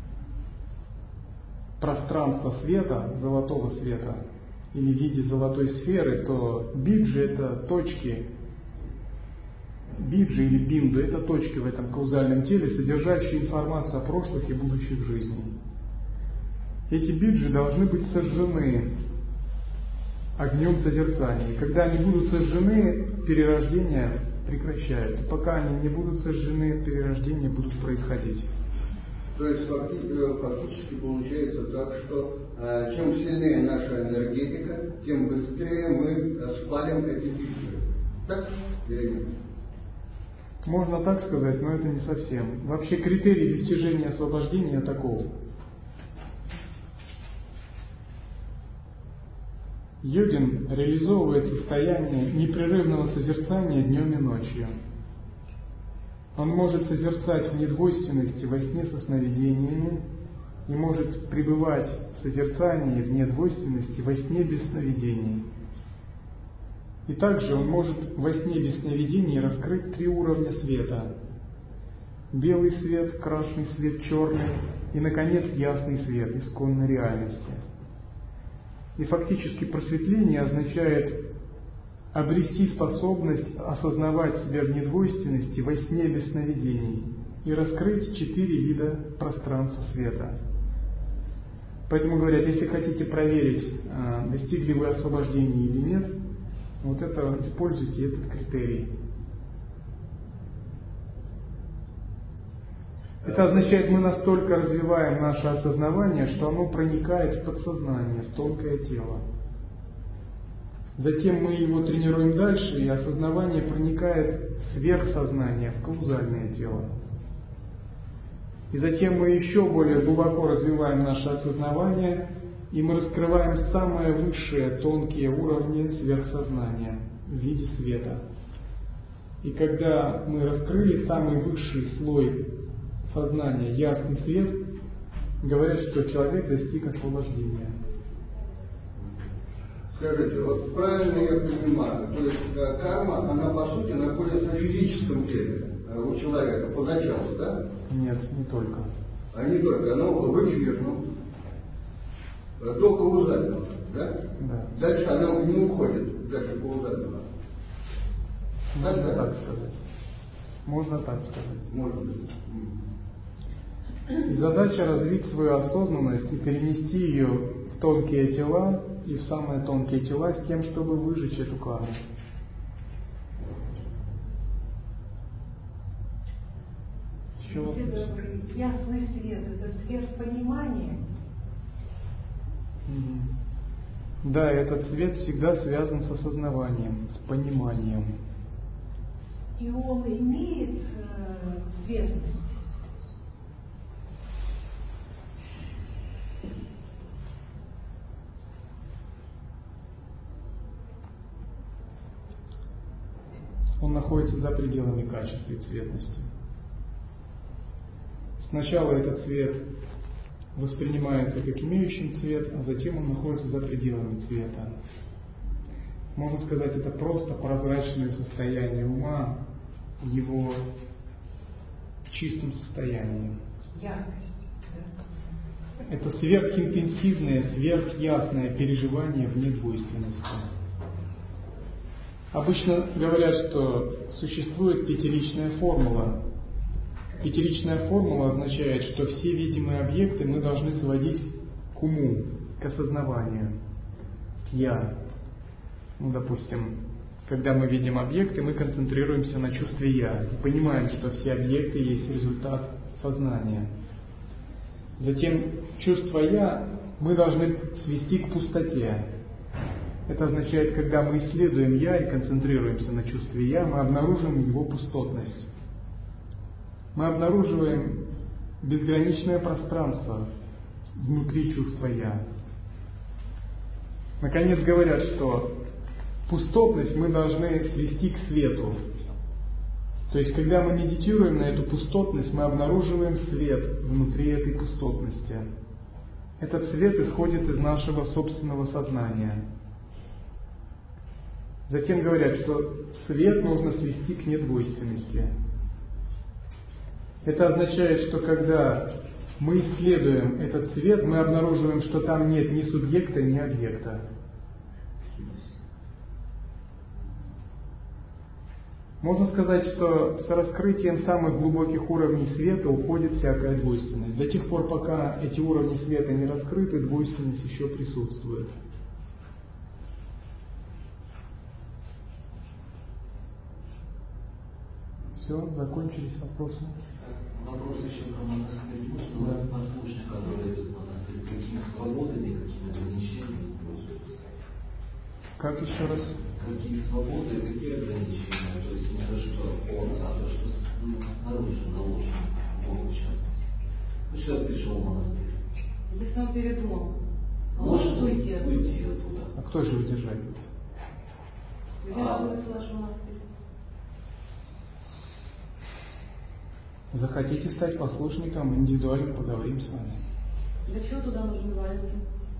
пространства света, золотого света, или в виде золотой сферы, то биджи — это точки. Биджи или бинду — это точки в этом каузальном теле, содержащие информацию о прошлых и будущих жизнях. Эти биджи должны быть сожжены огнем созерцания. И когда они будут сожжены, перерождения прекращаются. Пока они не будут сожжены, перерождения будут происходить. То есть фактически получается так, что чем сильнее наша энергетика, тем быстрее мы спалим эти биджи. Так или нет? Можно так сказать, но это не совсем. Вообще критерий достижения освобождения таков. Йогин реализовывает состояние непрерывного созерцания днем и ночью. Он может созерцать в недвойственности во сне со сновидениями и может пребывать в созерцании в недвойственности во сне без сновидений. И также он может во сне без сновидений раскрыть 3 уровня света. Белый свет, красный свет, черный и, наконец, ясный свет исконной реальности. И фактически просветление означает обрести способность осознавать себя в недвойственности во сне без сновидений и раскрыть 4 вида пространства света. Поэтому говорят, если хотите проверить, достигли вы освобождения или нет, вот это используйте этот критерий. Это означает, мы настолько развиваем наше осознавание, что оно проникает в подсознание, в тонкое тело. Затем мы его тренируем дальше, и осознавание проникает в сверхсознание, в каузальное тело. И затем мы еще более глубоко развиваем наше осознавание, и мы раскрываем самые высшие тонкие уровни сверхсознания в виде света. И когда мы раскрыли самый высший слой сознания, ясный свет, говорят, что человек достиг освобождения. Скажите, вот правильно я понимаю, то есть карма, она по сути находится в физическом теле у человека поначалу, да? Нет, не только. А не только, но в эфирном, до каузального, да? Да. Дальше она не уходит, дальше каузального. Можно так сказать. Можно так сказать. Может быть. И задача развить свою осознанность и перенести ее в тонкие тела и в самые тонкие тела с тем, чтобы выжечь эту карму. Еще вопрос? Ясный свет — это свет понимания. Да, этот свет всегда связан с осознаванием, с пониманием. И он имеет светлость. Он находится за пределами качества и цветности. Сначала этот цвет воспринимается как имеющий цвет, а затем он находится за пределами цвета. Можно сказать, это просто прозрачное состояние ума, его в чистом состоянии. Яркость. Да? Это сверхинтенсивное, сверхясное переживание в недвойственности. Обычно говорят, что существует пятиричная формула. Пятиричная формула означает, что все видимые объекты мы должны сводить к уму, к осознаванию, к «я». Ну, допустим, когда мы видим объекты, мы концентрируемся на чувстве «я» и понимаем, что все объекты есть результат сознания. Затем чувство «я» мы должны свести к пустоте. Это означает, когда мы исследуем «я» и концентрируемся на чувстве «я», мы обнаружим его пустотность. мы обнаруживаем безграничное пространство внутри чувства «я». Наконец говорят, что пустотность мы должны свести к свету. То есть, когда мы медитируем на эту пустотность, мы обнаруживаем свет внутри этой пустотности. Этот свет исходит из нашего собственного сознания. Затем говорят, что свет нужно свести к недвойственности. Это означает, что когда мы исследуем этот свет, мы обнаруживаем, что там нет ни субъекта, ни объекта. Можно сказать, что с раскрытием самых глубоких уровней света уходит всякая двойственность. До тех пор, пока эти уровни света не раскрыты, двойственность еще присутствует. Все, закончились вопросы. Вопрос еще про монастырь. Можно послушник, который идет в монастырь, какими свободами, какими ограничениями пользуется? Как еще раз? Какие свободы, какие ограничения? То есть не то, что он, а то, что снаружи наложено, Богу в частности. Ну, человек пришел в монастырь. Если он передумал, может уйти оттуда. А кто же удержать? Где находится ваш монастырь? Захотите стать послушником, индивидуально поговорим с вами. Для чего туда нужны валенки?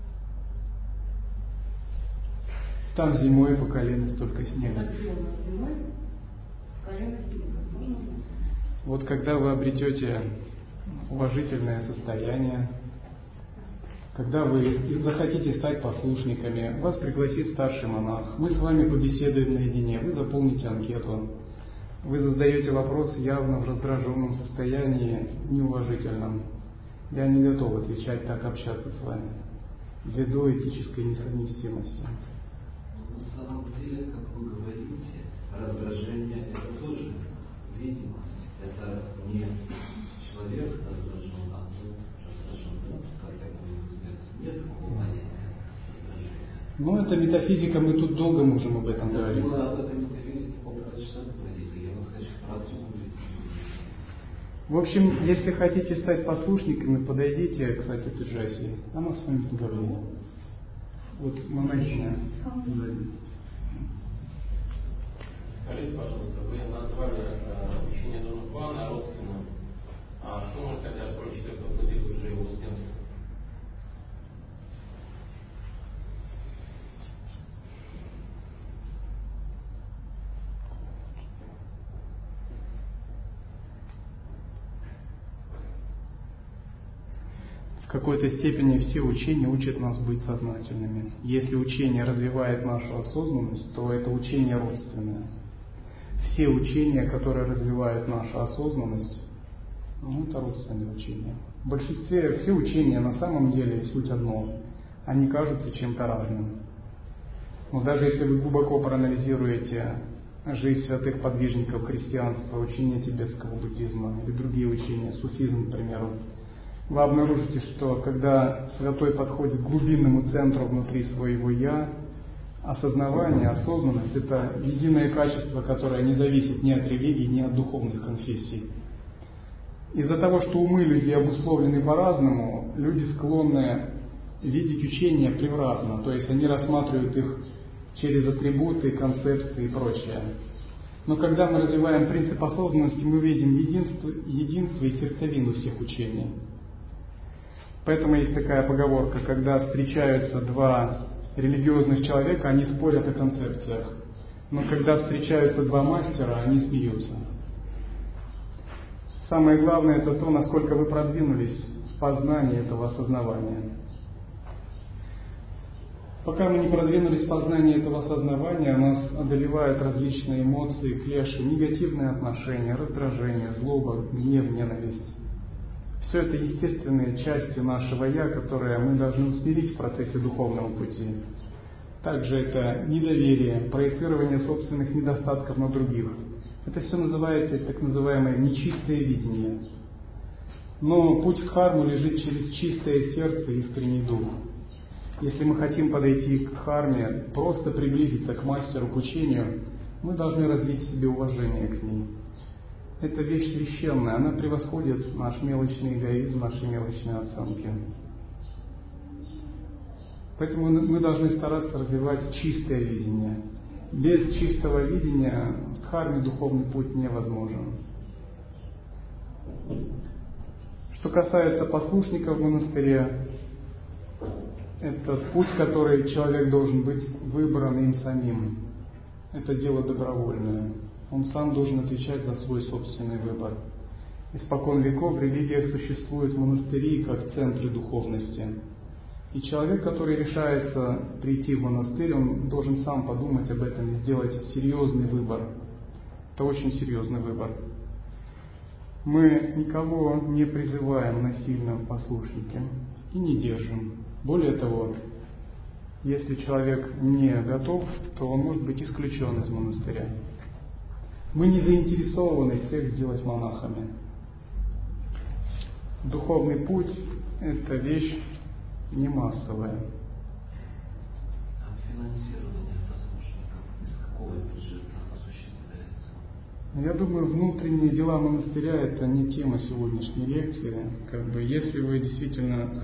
Там зимой по колено столько снега. Зимой? Колено снега. Можно быть? Вот когда вы обретете уважительное состояние, когда вы захотите стать послушниками, вас пригласит старший монах, мы с вами побеседуем наедине, вы заполните анкету, вы задаете вопрос явно в раздраженном состоянии, неуважительном. Я не готов отвечать так, общаться с вами, ввиду этической несовместимости. На самом деле, как вы говорите, раздражение – это тоже видимость. Это не человек раздражен, а тот раздражен. Да? Как я понимаю, нет такого понятия раздражения. Ну, это метафизика, мы тут долго можем об этом говорить. Мы об этой метафизике 1,5 часа говорили. Я вот хочу практику. В общем, если хотите стать послушниками, подойдите к Сати Джаси. Она с вами поговорит. Вот монахиня сзади. Скажите, пожалуйста, вы назвали учение Дона Хуана родственным. А что может хотя бы прочитать, кто будет уже его снятся? В какой-то степени все учения учат нас быть сознательными. Если учение развивает нашу осознанность, то это учение родственное. Все учения, которые развивают нашу осознанность, это родственные учения. В большинстве все учения на самом деле суть одно. Они кажутся чем-то разным. Но даже если вы глубоко проанализируете жизнь святых подвижников христианства, учения тибетского буддизма или другие учения, суфизм, к примеру, вы обнаружите, что когда святой подходит к глубинному центру внутри своего «я», осознавание, осознанность – это единое качество, которое не зависит ни от религии, ни от духовных конфессий. Из-за того, что умы людей обусловлены по-разному, люди склонны видеть учения превратно, то есть они рассматривают их через атрибуты, концепции и прочее. Но когда мы развиваем принцип осознанности, мы видим единство и сердцевину всех учений. Поэтому есть такая поговорка, когда встречаются два религиозных человека, они спорят о концепциях. Но когда встречаются два мастера, они смеются. Самое главное это то, насколько вы продвинулись в познании этого осознавания. Пока мы не продвинулись в познании этого осознавания, нас одолевают различные эмоции, клеши, негативные отношения, раздражение, злоба, гнев, ненависть. Все это естественные части нашего «я», которые мы должны усмирить в процессе духовного пути. Также это недоверие, проецирование собственных недостатков на других. Это все называется так называемое нечистое видение. Но путь к дхарму лежит через чистое сердце и искренний дух. Если мы хотим подойти к дхарме, просто приблизиться к мастеру, к учению, мы должны развить в себе уважение к ней. это вещь священная, она превосходит наш мелочный эгоизм, наши мелочные оценки. Поэтому мы должны стараться развивать чистое видение. Без чистого видения в дхарме духовный путь невозможен. Что касается послушников в монастыре, это путь, который человек должен быть выбран им самим. Это дело добровольное. Он сам должен отвечать за свой собственный выбор. Испокон веков в религиях существуют монастыри как центры духовности. И человек, который решается прийти в монастырь, он должен сам подумать об этом и сделать серьезный выбор. Это очень серьезный выбор. Мы никого не призываем насильно в послушники и не держим. Более того, если человек не готов, то он может быть исключен из монастыря. Мы не заинтересованы всех сделать монахами. Духовный путь – это вещь не массовая. А финансирование послушников из какого бюджета осуществляется? Я думаю, внутренние дела монастыря – это не тема сегодняшней лекции. Если вы действительно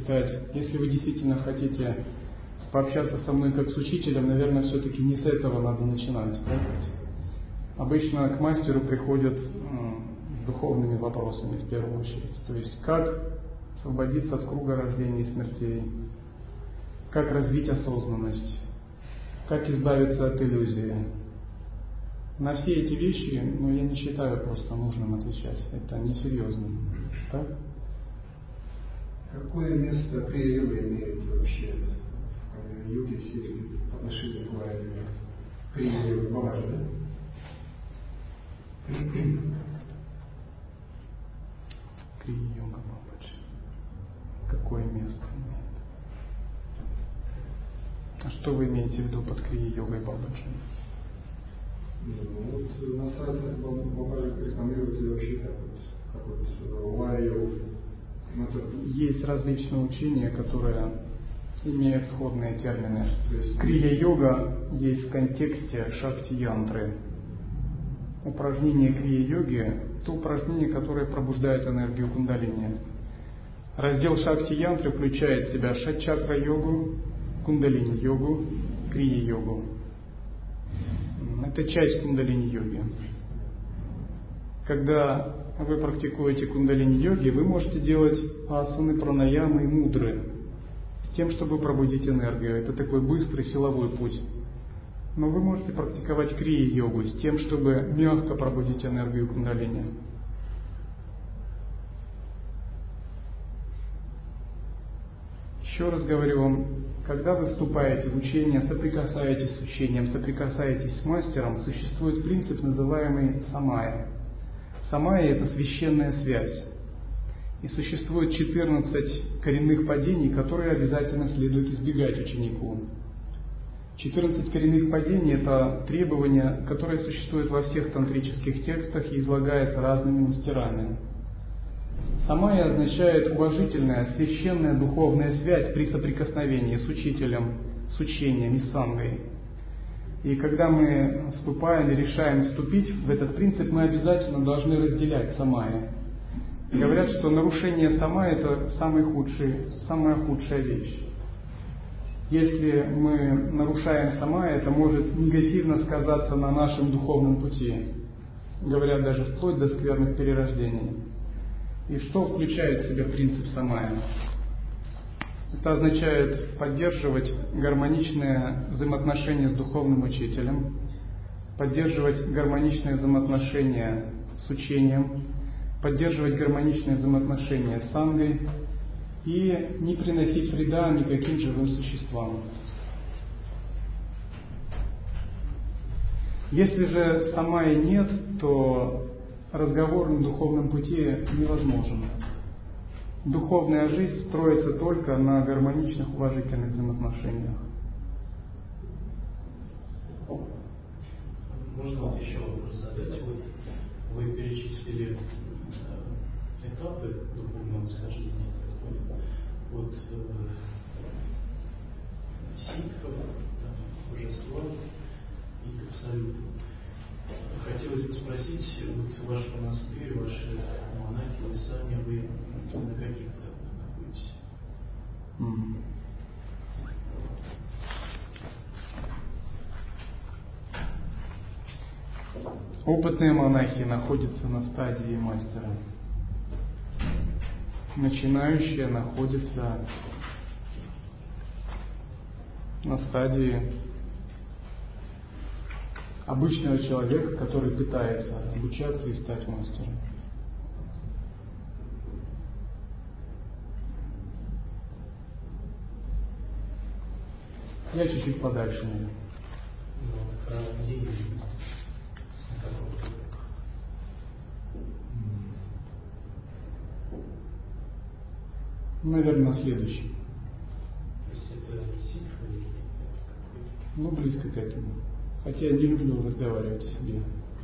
хотите пообщаться со мной как с учителем, наверное, все-таки не с этого надо начинать. Обычно к мастеру приходят с духовными вопросами в первую очередь. То есть, как освободиться от круга рождения и смертей, как развить осознанность, как избавиться от иллюзии. На все эти вещи, я не считаю просто нужным отвечать. Это несерьезно. Так? Какое место крия-йога имеет вообще в йоге по отношению к Майе? Крия-йога Бабаджи, да? Крия-йога Бабаджи. Какое место имеет? А что вы имеете в виду под крия-йогой Бабаджи? На сайтах Бабаджи рекламируется вообще как лайо. Есть различные учения, которые имеют сходные термины. Крия-йога есть в контексте шакти-янтры. Упражнение крия-йоги – это упражнение, которое пробуждает энергию кундалини. Раздел шакти-янтры включает в себя шат-чакра-йогу, кундалини-йогу, крия-йогу. Это часть кундалини-йоги. Когда вы практикуете кундалини-йоги, вы можете делать асаны, пранаямы и мудры с тем, чтобы пробудить энергию. Это такой быстрый силовой путь. Но вы можете практиковать крия-йогу с тем, чтобы мягко пробудить энергию кундалини. Еще раз говорю вам, когда вы вступаете в учение, соприкасаетесь с учением, соприкасаетесь с мастером, существует принцип, называемый самая. Самая – это священная связь. И существует 14 коренных падений, которые обязательно следует избегать ученику. 14 коренных падений – это требования, которые существуют во всех тантрических текстах и излагаются разными мастерами. Самая означает уважительная, священная духовная связь при соприкосновении с учителем, с учением и сангой. И когда мы вступаем и решаем вступить в этот принцип, мы обязательно должны разделять самая. Говорят, что нарушение самая – это самая худшая вещь. Если мы нарушаем самая, это может негативно сказаться на нашем духовном пути. Говорят, даже вплоть до скверных перерождений. И что включает в себя принцип самая? Это означает поддерживать гармоничные взаимоотношения с духовным учителем, поддерживать гармоничные взаимоотношения с учением, поддерживать гармоничные взаимоотношения с сангой и не приносить вреда никаким живым существам. Если же самая нет, то разговор на духовном пути невозможен. Духовная жизнь строится только на гармоничных, уважительных взаимоотношениях. Можно еще вопрос задать? Вы перечислили этапы духовного восхождения. Ситхов, божества и абсолюта. Хотелось бы спросить, вот ваш монастырь, ваши монахи, вы сами, вы на каких этапах находитесь? Опытные монахи находятся на стадии мастера. Начинающие находятся на стадии обычного человека, который пытается обучаться и стать мастером. Я чуть-чуть подальше, наверное. Наверное, следующий. Ну, близко к этому. Хотя я не люблю разговаривать о себе.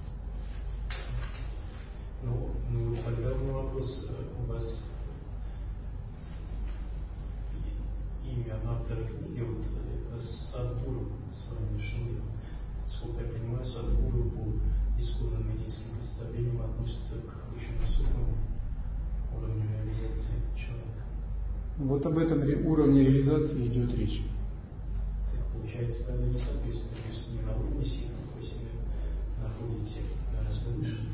Ну, тогда у меня вопрос. У вас имя автора книги, вот Садхгуру с вами Шри. Сколько я понимаю, Садхгуру по исконным медийским представлениям относится к очень высокому уровню реализации человека. Вот об этом уровне реализации идет речь. Так получается, тогда не соответственно, то есть не на уровне сильно, вы себя находите гораздо выше.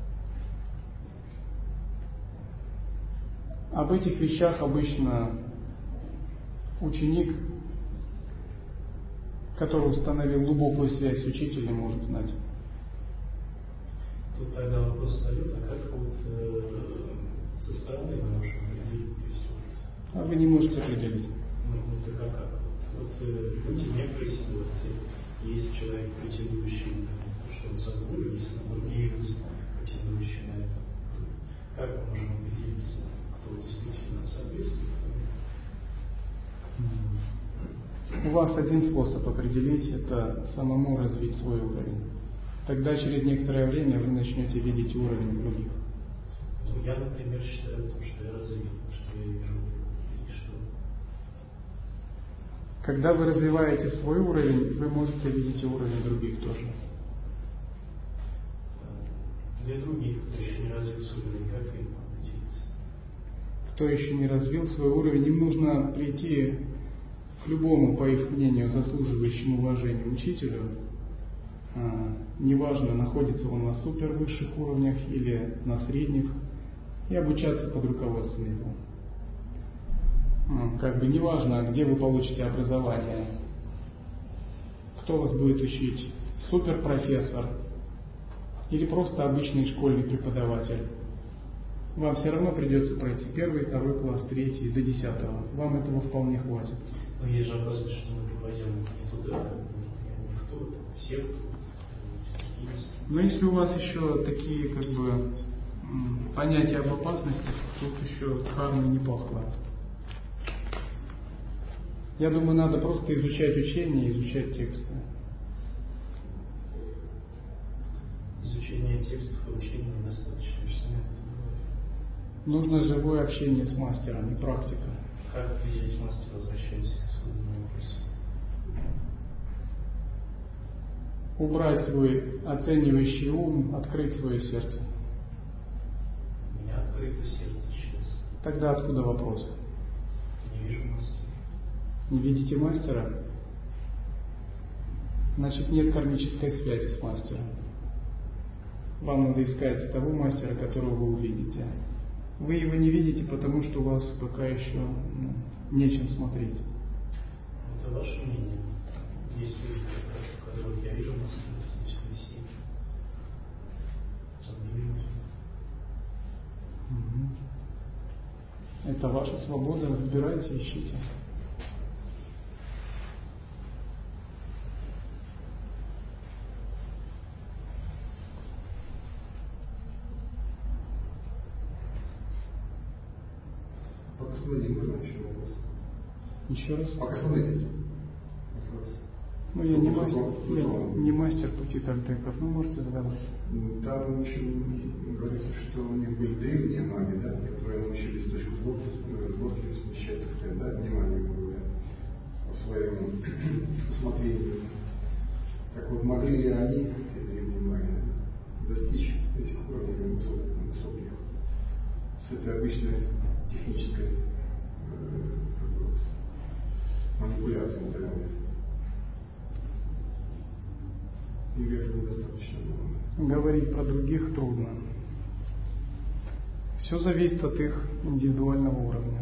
Об этих вещах обычно ученик, который установил глубокую связь с учителем, может знать. Тут тогда вопрос встает, а как вот со стороны мы можем определить? А вы не можете определить. Ну, так как? Вот в некоторой ситуации есть человек, претендующий, что он Садхгуру, есть другие люди, претендующие на это. Как мы можем определить, кто действительно соответствует? У вас один способ определить – это самому развить свой уровень. Тогда через некоторое время вы начнете видеть уровень других. Ну, я, например, считаю, что я развил, что я вижу, и что. Когда вы развиваете свой уровень, вы можете видеть и уровень других тоже. Для других, кто еще не развил свой уровень, как им определиться? Кто еще не развил свой уровень, им нужно прийти к любому, по их мнению, заслуживающему уважения учителю. Неважно, находится он на супер высших уровнях или на средних, и обучаться под руководством его. Как бы неважно, где вы получите образование, кто вас будет учить, суперпрофессор или просто обычный школьный преподаватель. Вам все равно придется пройти 1, 2 класс, 3 до 10. Вам этого вполне хватит. Но есть же опасность, что мы попадем не туда, не в ту секту. Но если у вас еще такие как бы понятия об опасности, тут еще дхармой не пахло. Я думаю, надо просто изучать учение, изучать тексты. Изучение текстов и учения недостаточно. Нужно живое общение с мастером и практика. Как определить мастера, возвращаясь к исходному вопросу? Убрать свой оценивающий ум, открыть свое сердце. У меня открыто сердце сейчас. Тогда откуда вопрос? Не вижу мастера. Не видите мастера? Значит, нет кармической связи с мастером. Вам надо искать того мастера, которого вы увидите. Вы его не видите, потому что у вас пока еще нечем смотреть. Это ваше мнение. Есть люди, у которых я вижу мастера, достаточно сильно. Это ваша свобода, выбирайте, ищите. Пока смотрите, можно еще вопрос? Еще раз? Пока смотрите. Ну, я не мастер пути тальтеков, ну можете задавать. Там еще говорится, что у них были древние маги, да, которые научились точку сборки смещать, так сказать, да, внимание по своему усмотрению. Так вот, могли ли они, эти древние маги, достичь достичь этих уровней высоких с этой обычной технической манипуляцией, назовем это. Или это недостаточно? Говорить про других трудно. Все зависит от их индивидуального уровня.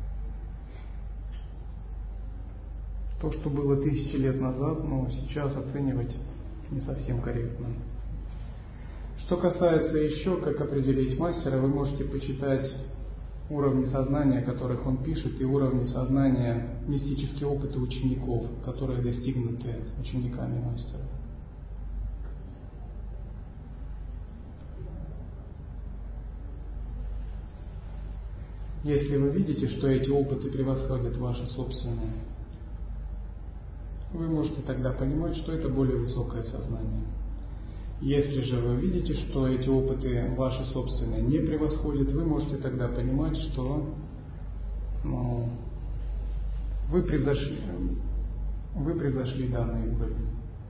То, что было 1000 лет назад, сейчас оценивать не совсем корректно. Что касается еще, как определить мастера, вы можете почитать уровни сознания, о которых он пишет, и уровни сознания, мистические опыты учеников, которые достигнуты учениками мастера. Если вы видите, что эти опыты превосходят ваши собственные, вы можете тогда понимать, что это более высокое сознание. Если же вы видите, что эти опыты ваши собственные не превосходят, вы можете тогда понимать, что вы превзошли данный уровень.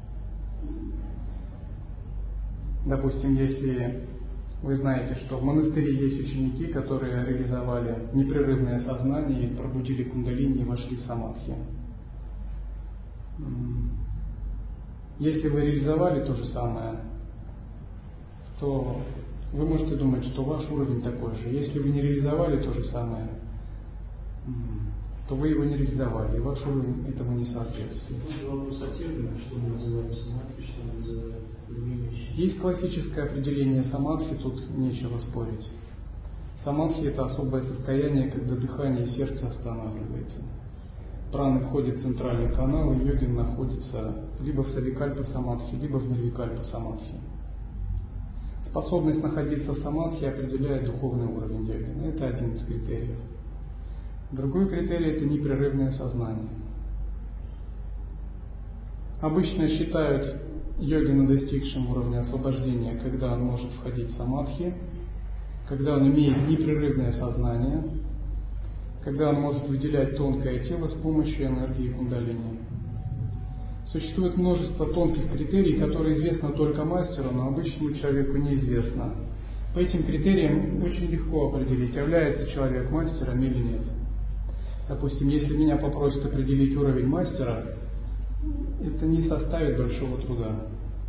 Допустим, если вы знаете, что в монастыре есть ученики, которые реализовали непрерывное сознание и пробудили кундалини и вошли в самадхи. Если вы реализовали то же самое, то вы можете думать, что ваш уровень такой же. Если вы не реализовали то же самое, то вы его не реализовали, и ваш уровень этому не соответствует. Тут вопрос о терминах, что мы называем самадхи, что мы называем другими вещами. Есть классическое определение самадхи, тут нечего спорить. Самадхи – это особое состояние, когда дыхание и сердце останавливается. Праны входит в центральный канал, и йогин находится либо в савикальпа самадхи, либо в нирвикальпа самадхи. Способность находиться в самадхи определяет духовный уровень йогина. Это один из критериев. Другой критерий – это непрерывное сознание. Обычно считают йогина достигшим уровня освобождения, когда он может входить в самадхи, когда он имеет непрерывное сознание, когда он может выделять тонкое тело с помощью энергии кундалини. Существует множество тонких критерий, которые известны только мастеру, но обычному человеку неизвестно. По этим критериям очень легко определить, является человек мастером или нет. Допустим, если меня попросят определить уровень мастера, это не составит большого труда.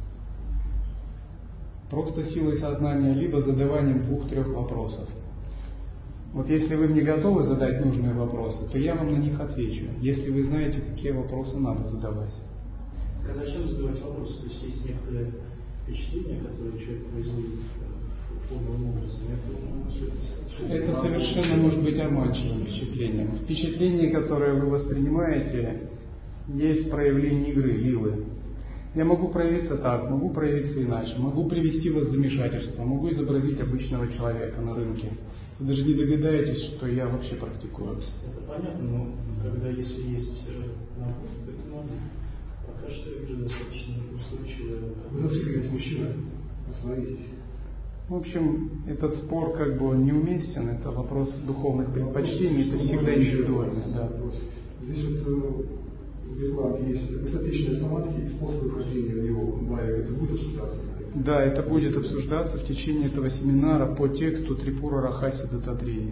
Просто силой сознания, либо задаванием 2-3 вопросов. Вот если вы мне готовы задать нужные вопросы, то я вам на них отвечу, если вы знаете, какие вопросы надо задавать. А зачем задавать вопросы? То есть есть некоторые впечатления, которые человек производит полным образом. Это совершенно может быть обманчивым впечатлением. Впечатление, которое вы воспринимаете, есть проявление игры, лилы. Я могу проявиться так, могу проявиться иначе, могу привести вас в замешательство, могу изобразить обычного человека на рынке. Вы даже не догадаетесь, что я вообще практикую. Это понятно, но когда если есть набор, то это надо. Пока что я вижу достаточно устойчивое. Вы зациклились, мужчина. Остановитесь. В общем, этот спор как бы неуместен, это вопрос духовных предпочтений, это всегда индивидуально. Да. Здесь вот в Витланге есть достаточные самадхи и способы вхождения в него. Это будет обсуждаться? Да, это будет обсуждаться в течение этого семинара по тексту Трипура Рахаси Даттатреи.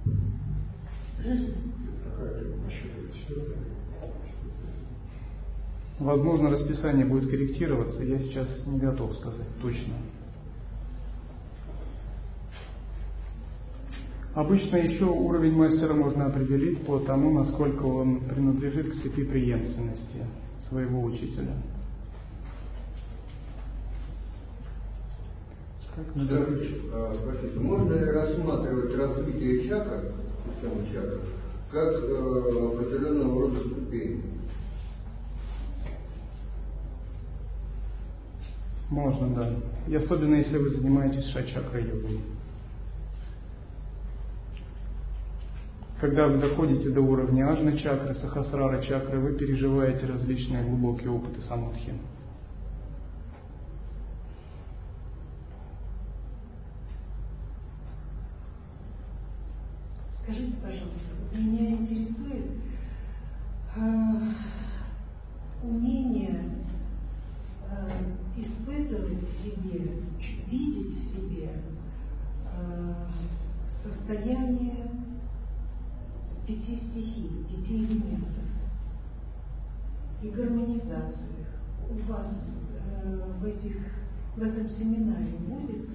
Возможно, расписание будет корректироваться, я сейчас не готов сказать точно. Обычно еще уровень мастера можно определить по тому, насколько он принадлежит к цепи преемственности своего учителя. Простите, можно ли рассматривать развитие чакр, системы чакр, как определенного рода ступень? Можно, да. И особенно, если вы занимаетесь шачакра-йогой. Когда вы доходите до уровня аджны чакры, сахасрара чакры, вы переживаете различные глубокие опыты самадхи. Скажите, пожалуйста, меня интересует умение испытывать в себе, видеть в этом семинаре будет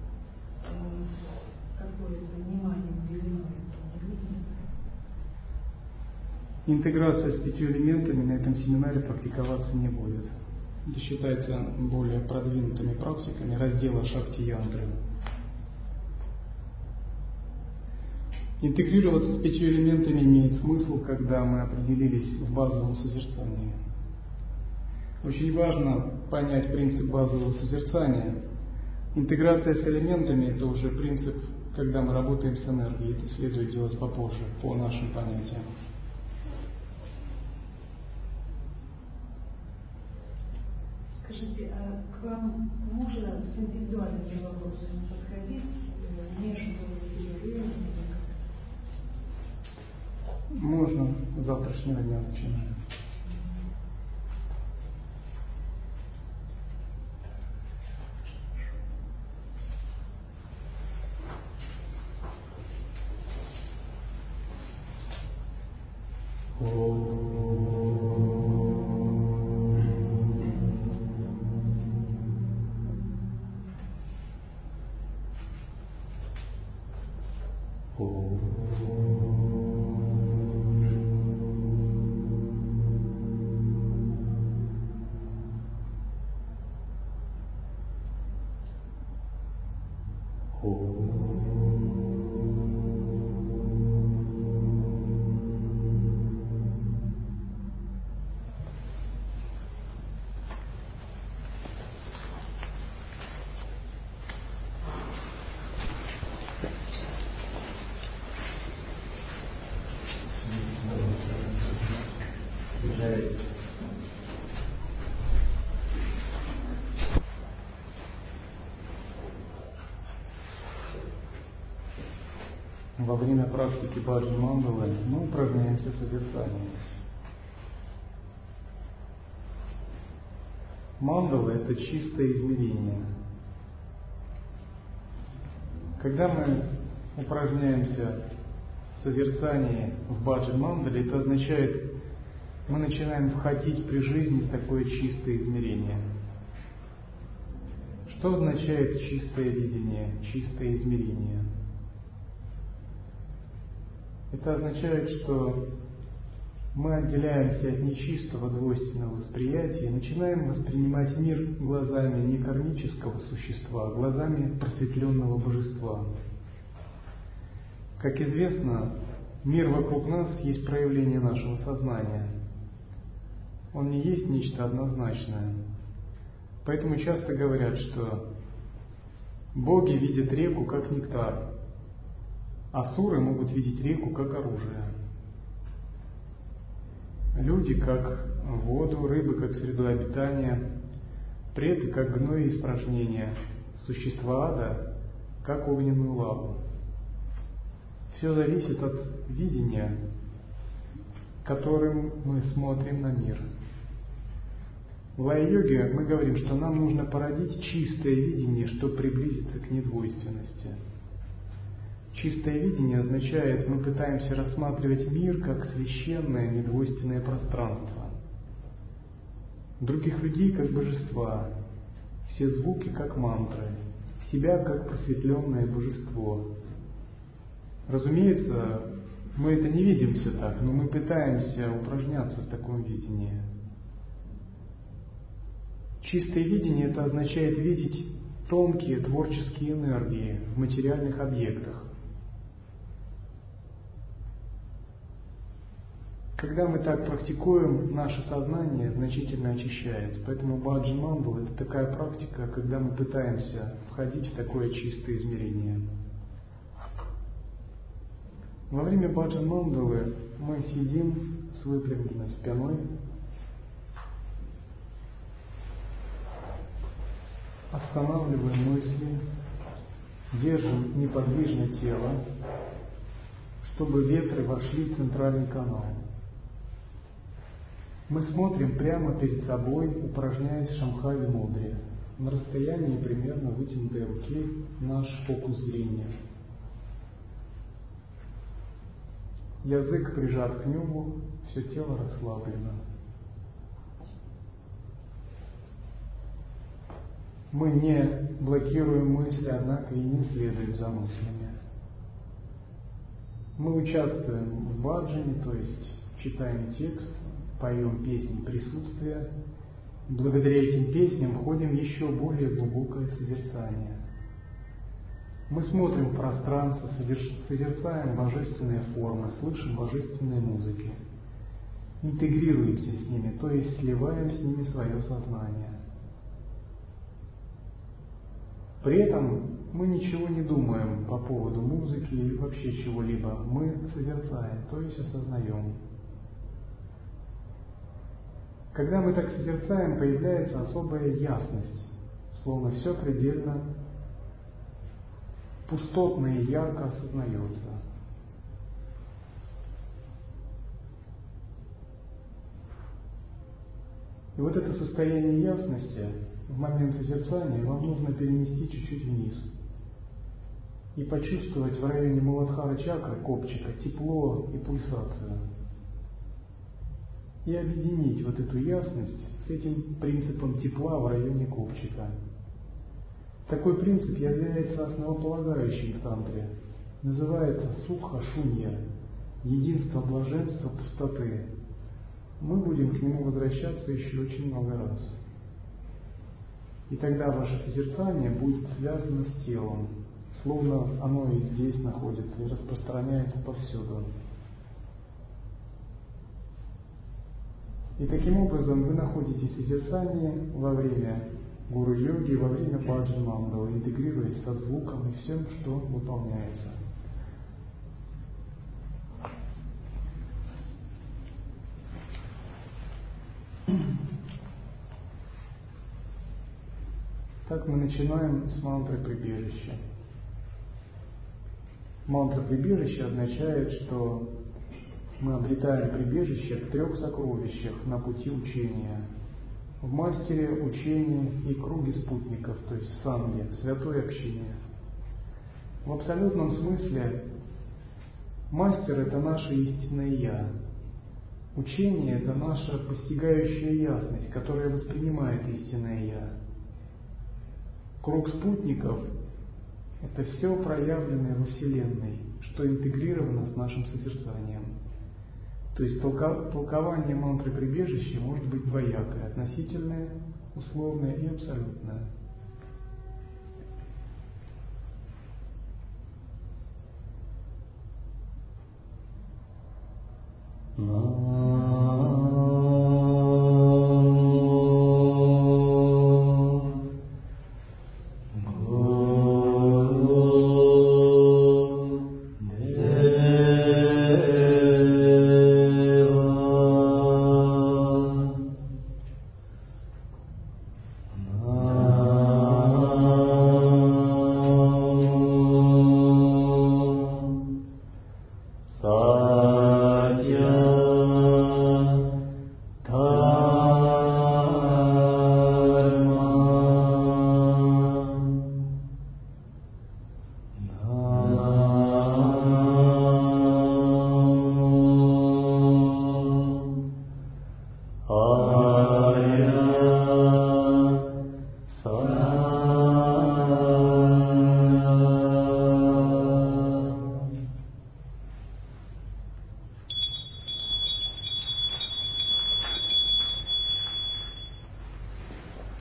какое-то внимание уделено этому? Интеграция с 5 элементами на этом семинаре практиковаться не будет. Это считается более продвинутыми практиками раздела Шакти-янтры. Интегрироваться с 5 элементами имеет смысл, когда мы определились в базовом созерцании. Очень важно понять принцип базового созерцания. Интеграция с элементами – это уже принцип, когда мы работаем с энергией. Это следует делать попозже, по нашим понятиям. Скажите, а к вам можно с индивидуальными вопросами подходить между перерывами? Можно. С завтрашнего дня начинаем. Во время практики Баджан Мандалы мы упражняемся в созерцании. Мандала – это чистое измерение. Когда мы упражняемся в созерцании в Баджан Мандале, это означает, мы начинаем входить при жизни в такое чистое измерение. Что означает чистое видение, чистое измерение? Это означает, что мы отделяемся от нечистого двойственного восприятия и начинаем воспринимать мир глазами не кармического существа, а глазами просветленного божества. Как известно, мир вокруг нас есть проявление нашего сознания. Он не есть нечто однозначное. Поэтому часто говорят, что боги видят реку как нектар, асуры могут видеть реку как оружие. Люди как воду, рыбы как среду обитания, преты как гной и испражнения, существа ада как огненную лаву. Все зависит от видения, которым мы смотрим на мир. В лай-йоге мы говорим, что нам нужно породить чистое видение, чтобы приблизиться к недвойственности. Чистое видение означает, мы пытаемся рассматривать мир как священное недвойственное пространство. Других людей как божества, все звуки как мантры, себя как просветленное божество. Разумеется, мы это не видим все так, но мы пытаемся упражняться в таком видении. Чистое видение – это означает видеть тонкие творческие энергии в материальных объектах. Когда мы так практикуем, наше сознание значительно очищается. Поэтому Баджан Мандала – это такая практика, когда мы пытаемся входить в такое чистое измерение. Во время Баджан Мандалы мы сидим с выпрямленной спиной, останавливаем мысли, держим неподвижно тело, чтобы ветры вошли в центральный канал. Мы смотрим прямо перед собой, упражняясь в Шамхави Мудре. На расстоянии примерно вытянутой руки наш фокус зрения. Язык прижат к небу, все тело расслаблено. Мы не блокируем мысли, однако и не следуем за мыслями. Мы участвуем в баджане, то есть читаем текст, поем песни присутствия. Благодаря этим песням входим в еще более глубокое созерцание. Мы смотрим в пространство, созерцаем божественные формы, слышим божественные музыки, интегрируемся с ними, то есть сливаем с ними свое сознание. При этом мы ничего не думаем по поводу музыки и вообще чего-либо. Мы созерцаем, то есть осознаем. Когда мы так созерцаем, появляется особая ясность, словно все предельно пустотно и ярко осознается. И вот это состояние ясности в момент созерцания вам нужно перенести чуть-чуть вниз и почувствовать в районе Муладхара чакры, копчика, тепло и пульсацию. И объединить вот эту ясность с этим принципом тепла в районе копчика. Такой принцип является основополагающим в тантре. Называется сукха-шунья, единство блаженства пустоты. Мы будем к нему возвращаться еще очень много раз. И тогда ваше созерцание будет связано с телом, словно оно и здесь находится, и распространяется повсюду. И таким образом вы находите созерцание во время гуру-йоги, во время баджан-мандалы, интегрируясь со звуком и всем, что выполняется. Так мы начинаем с мантры прибежища. Мантра прибежища означает, что мы обретаем прибежище в 3 сокровищах на пути учения. В мастере, учении и круге спутников, то есть в санге, святое общение. В абсолютном смысле мастер – это наше истинное «Я». Учение – это наша постигающая ясность, которая воспринимает истинное «Я». Круг спутников – это все проявленное во Вселенной, что интегрировано с нашим созерцанием. То есть толкование мантры прибежища может быть двоякое – относительное, условное и абсолютное.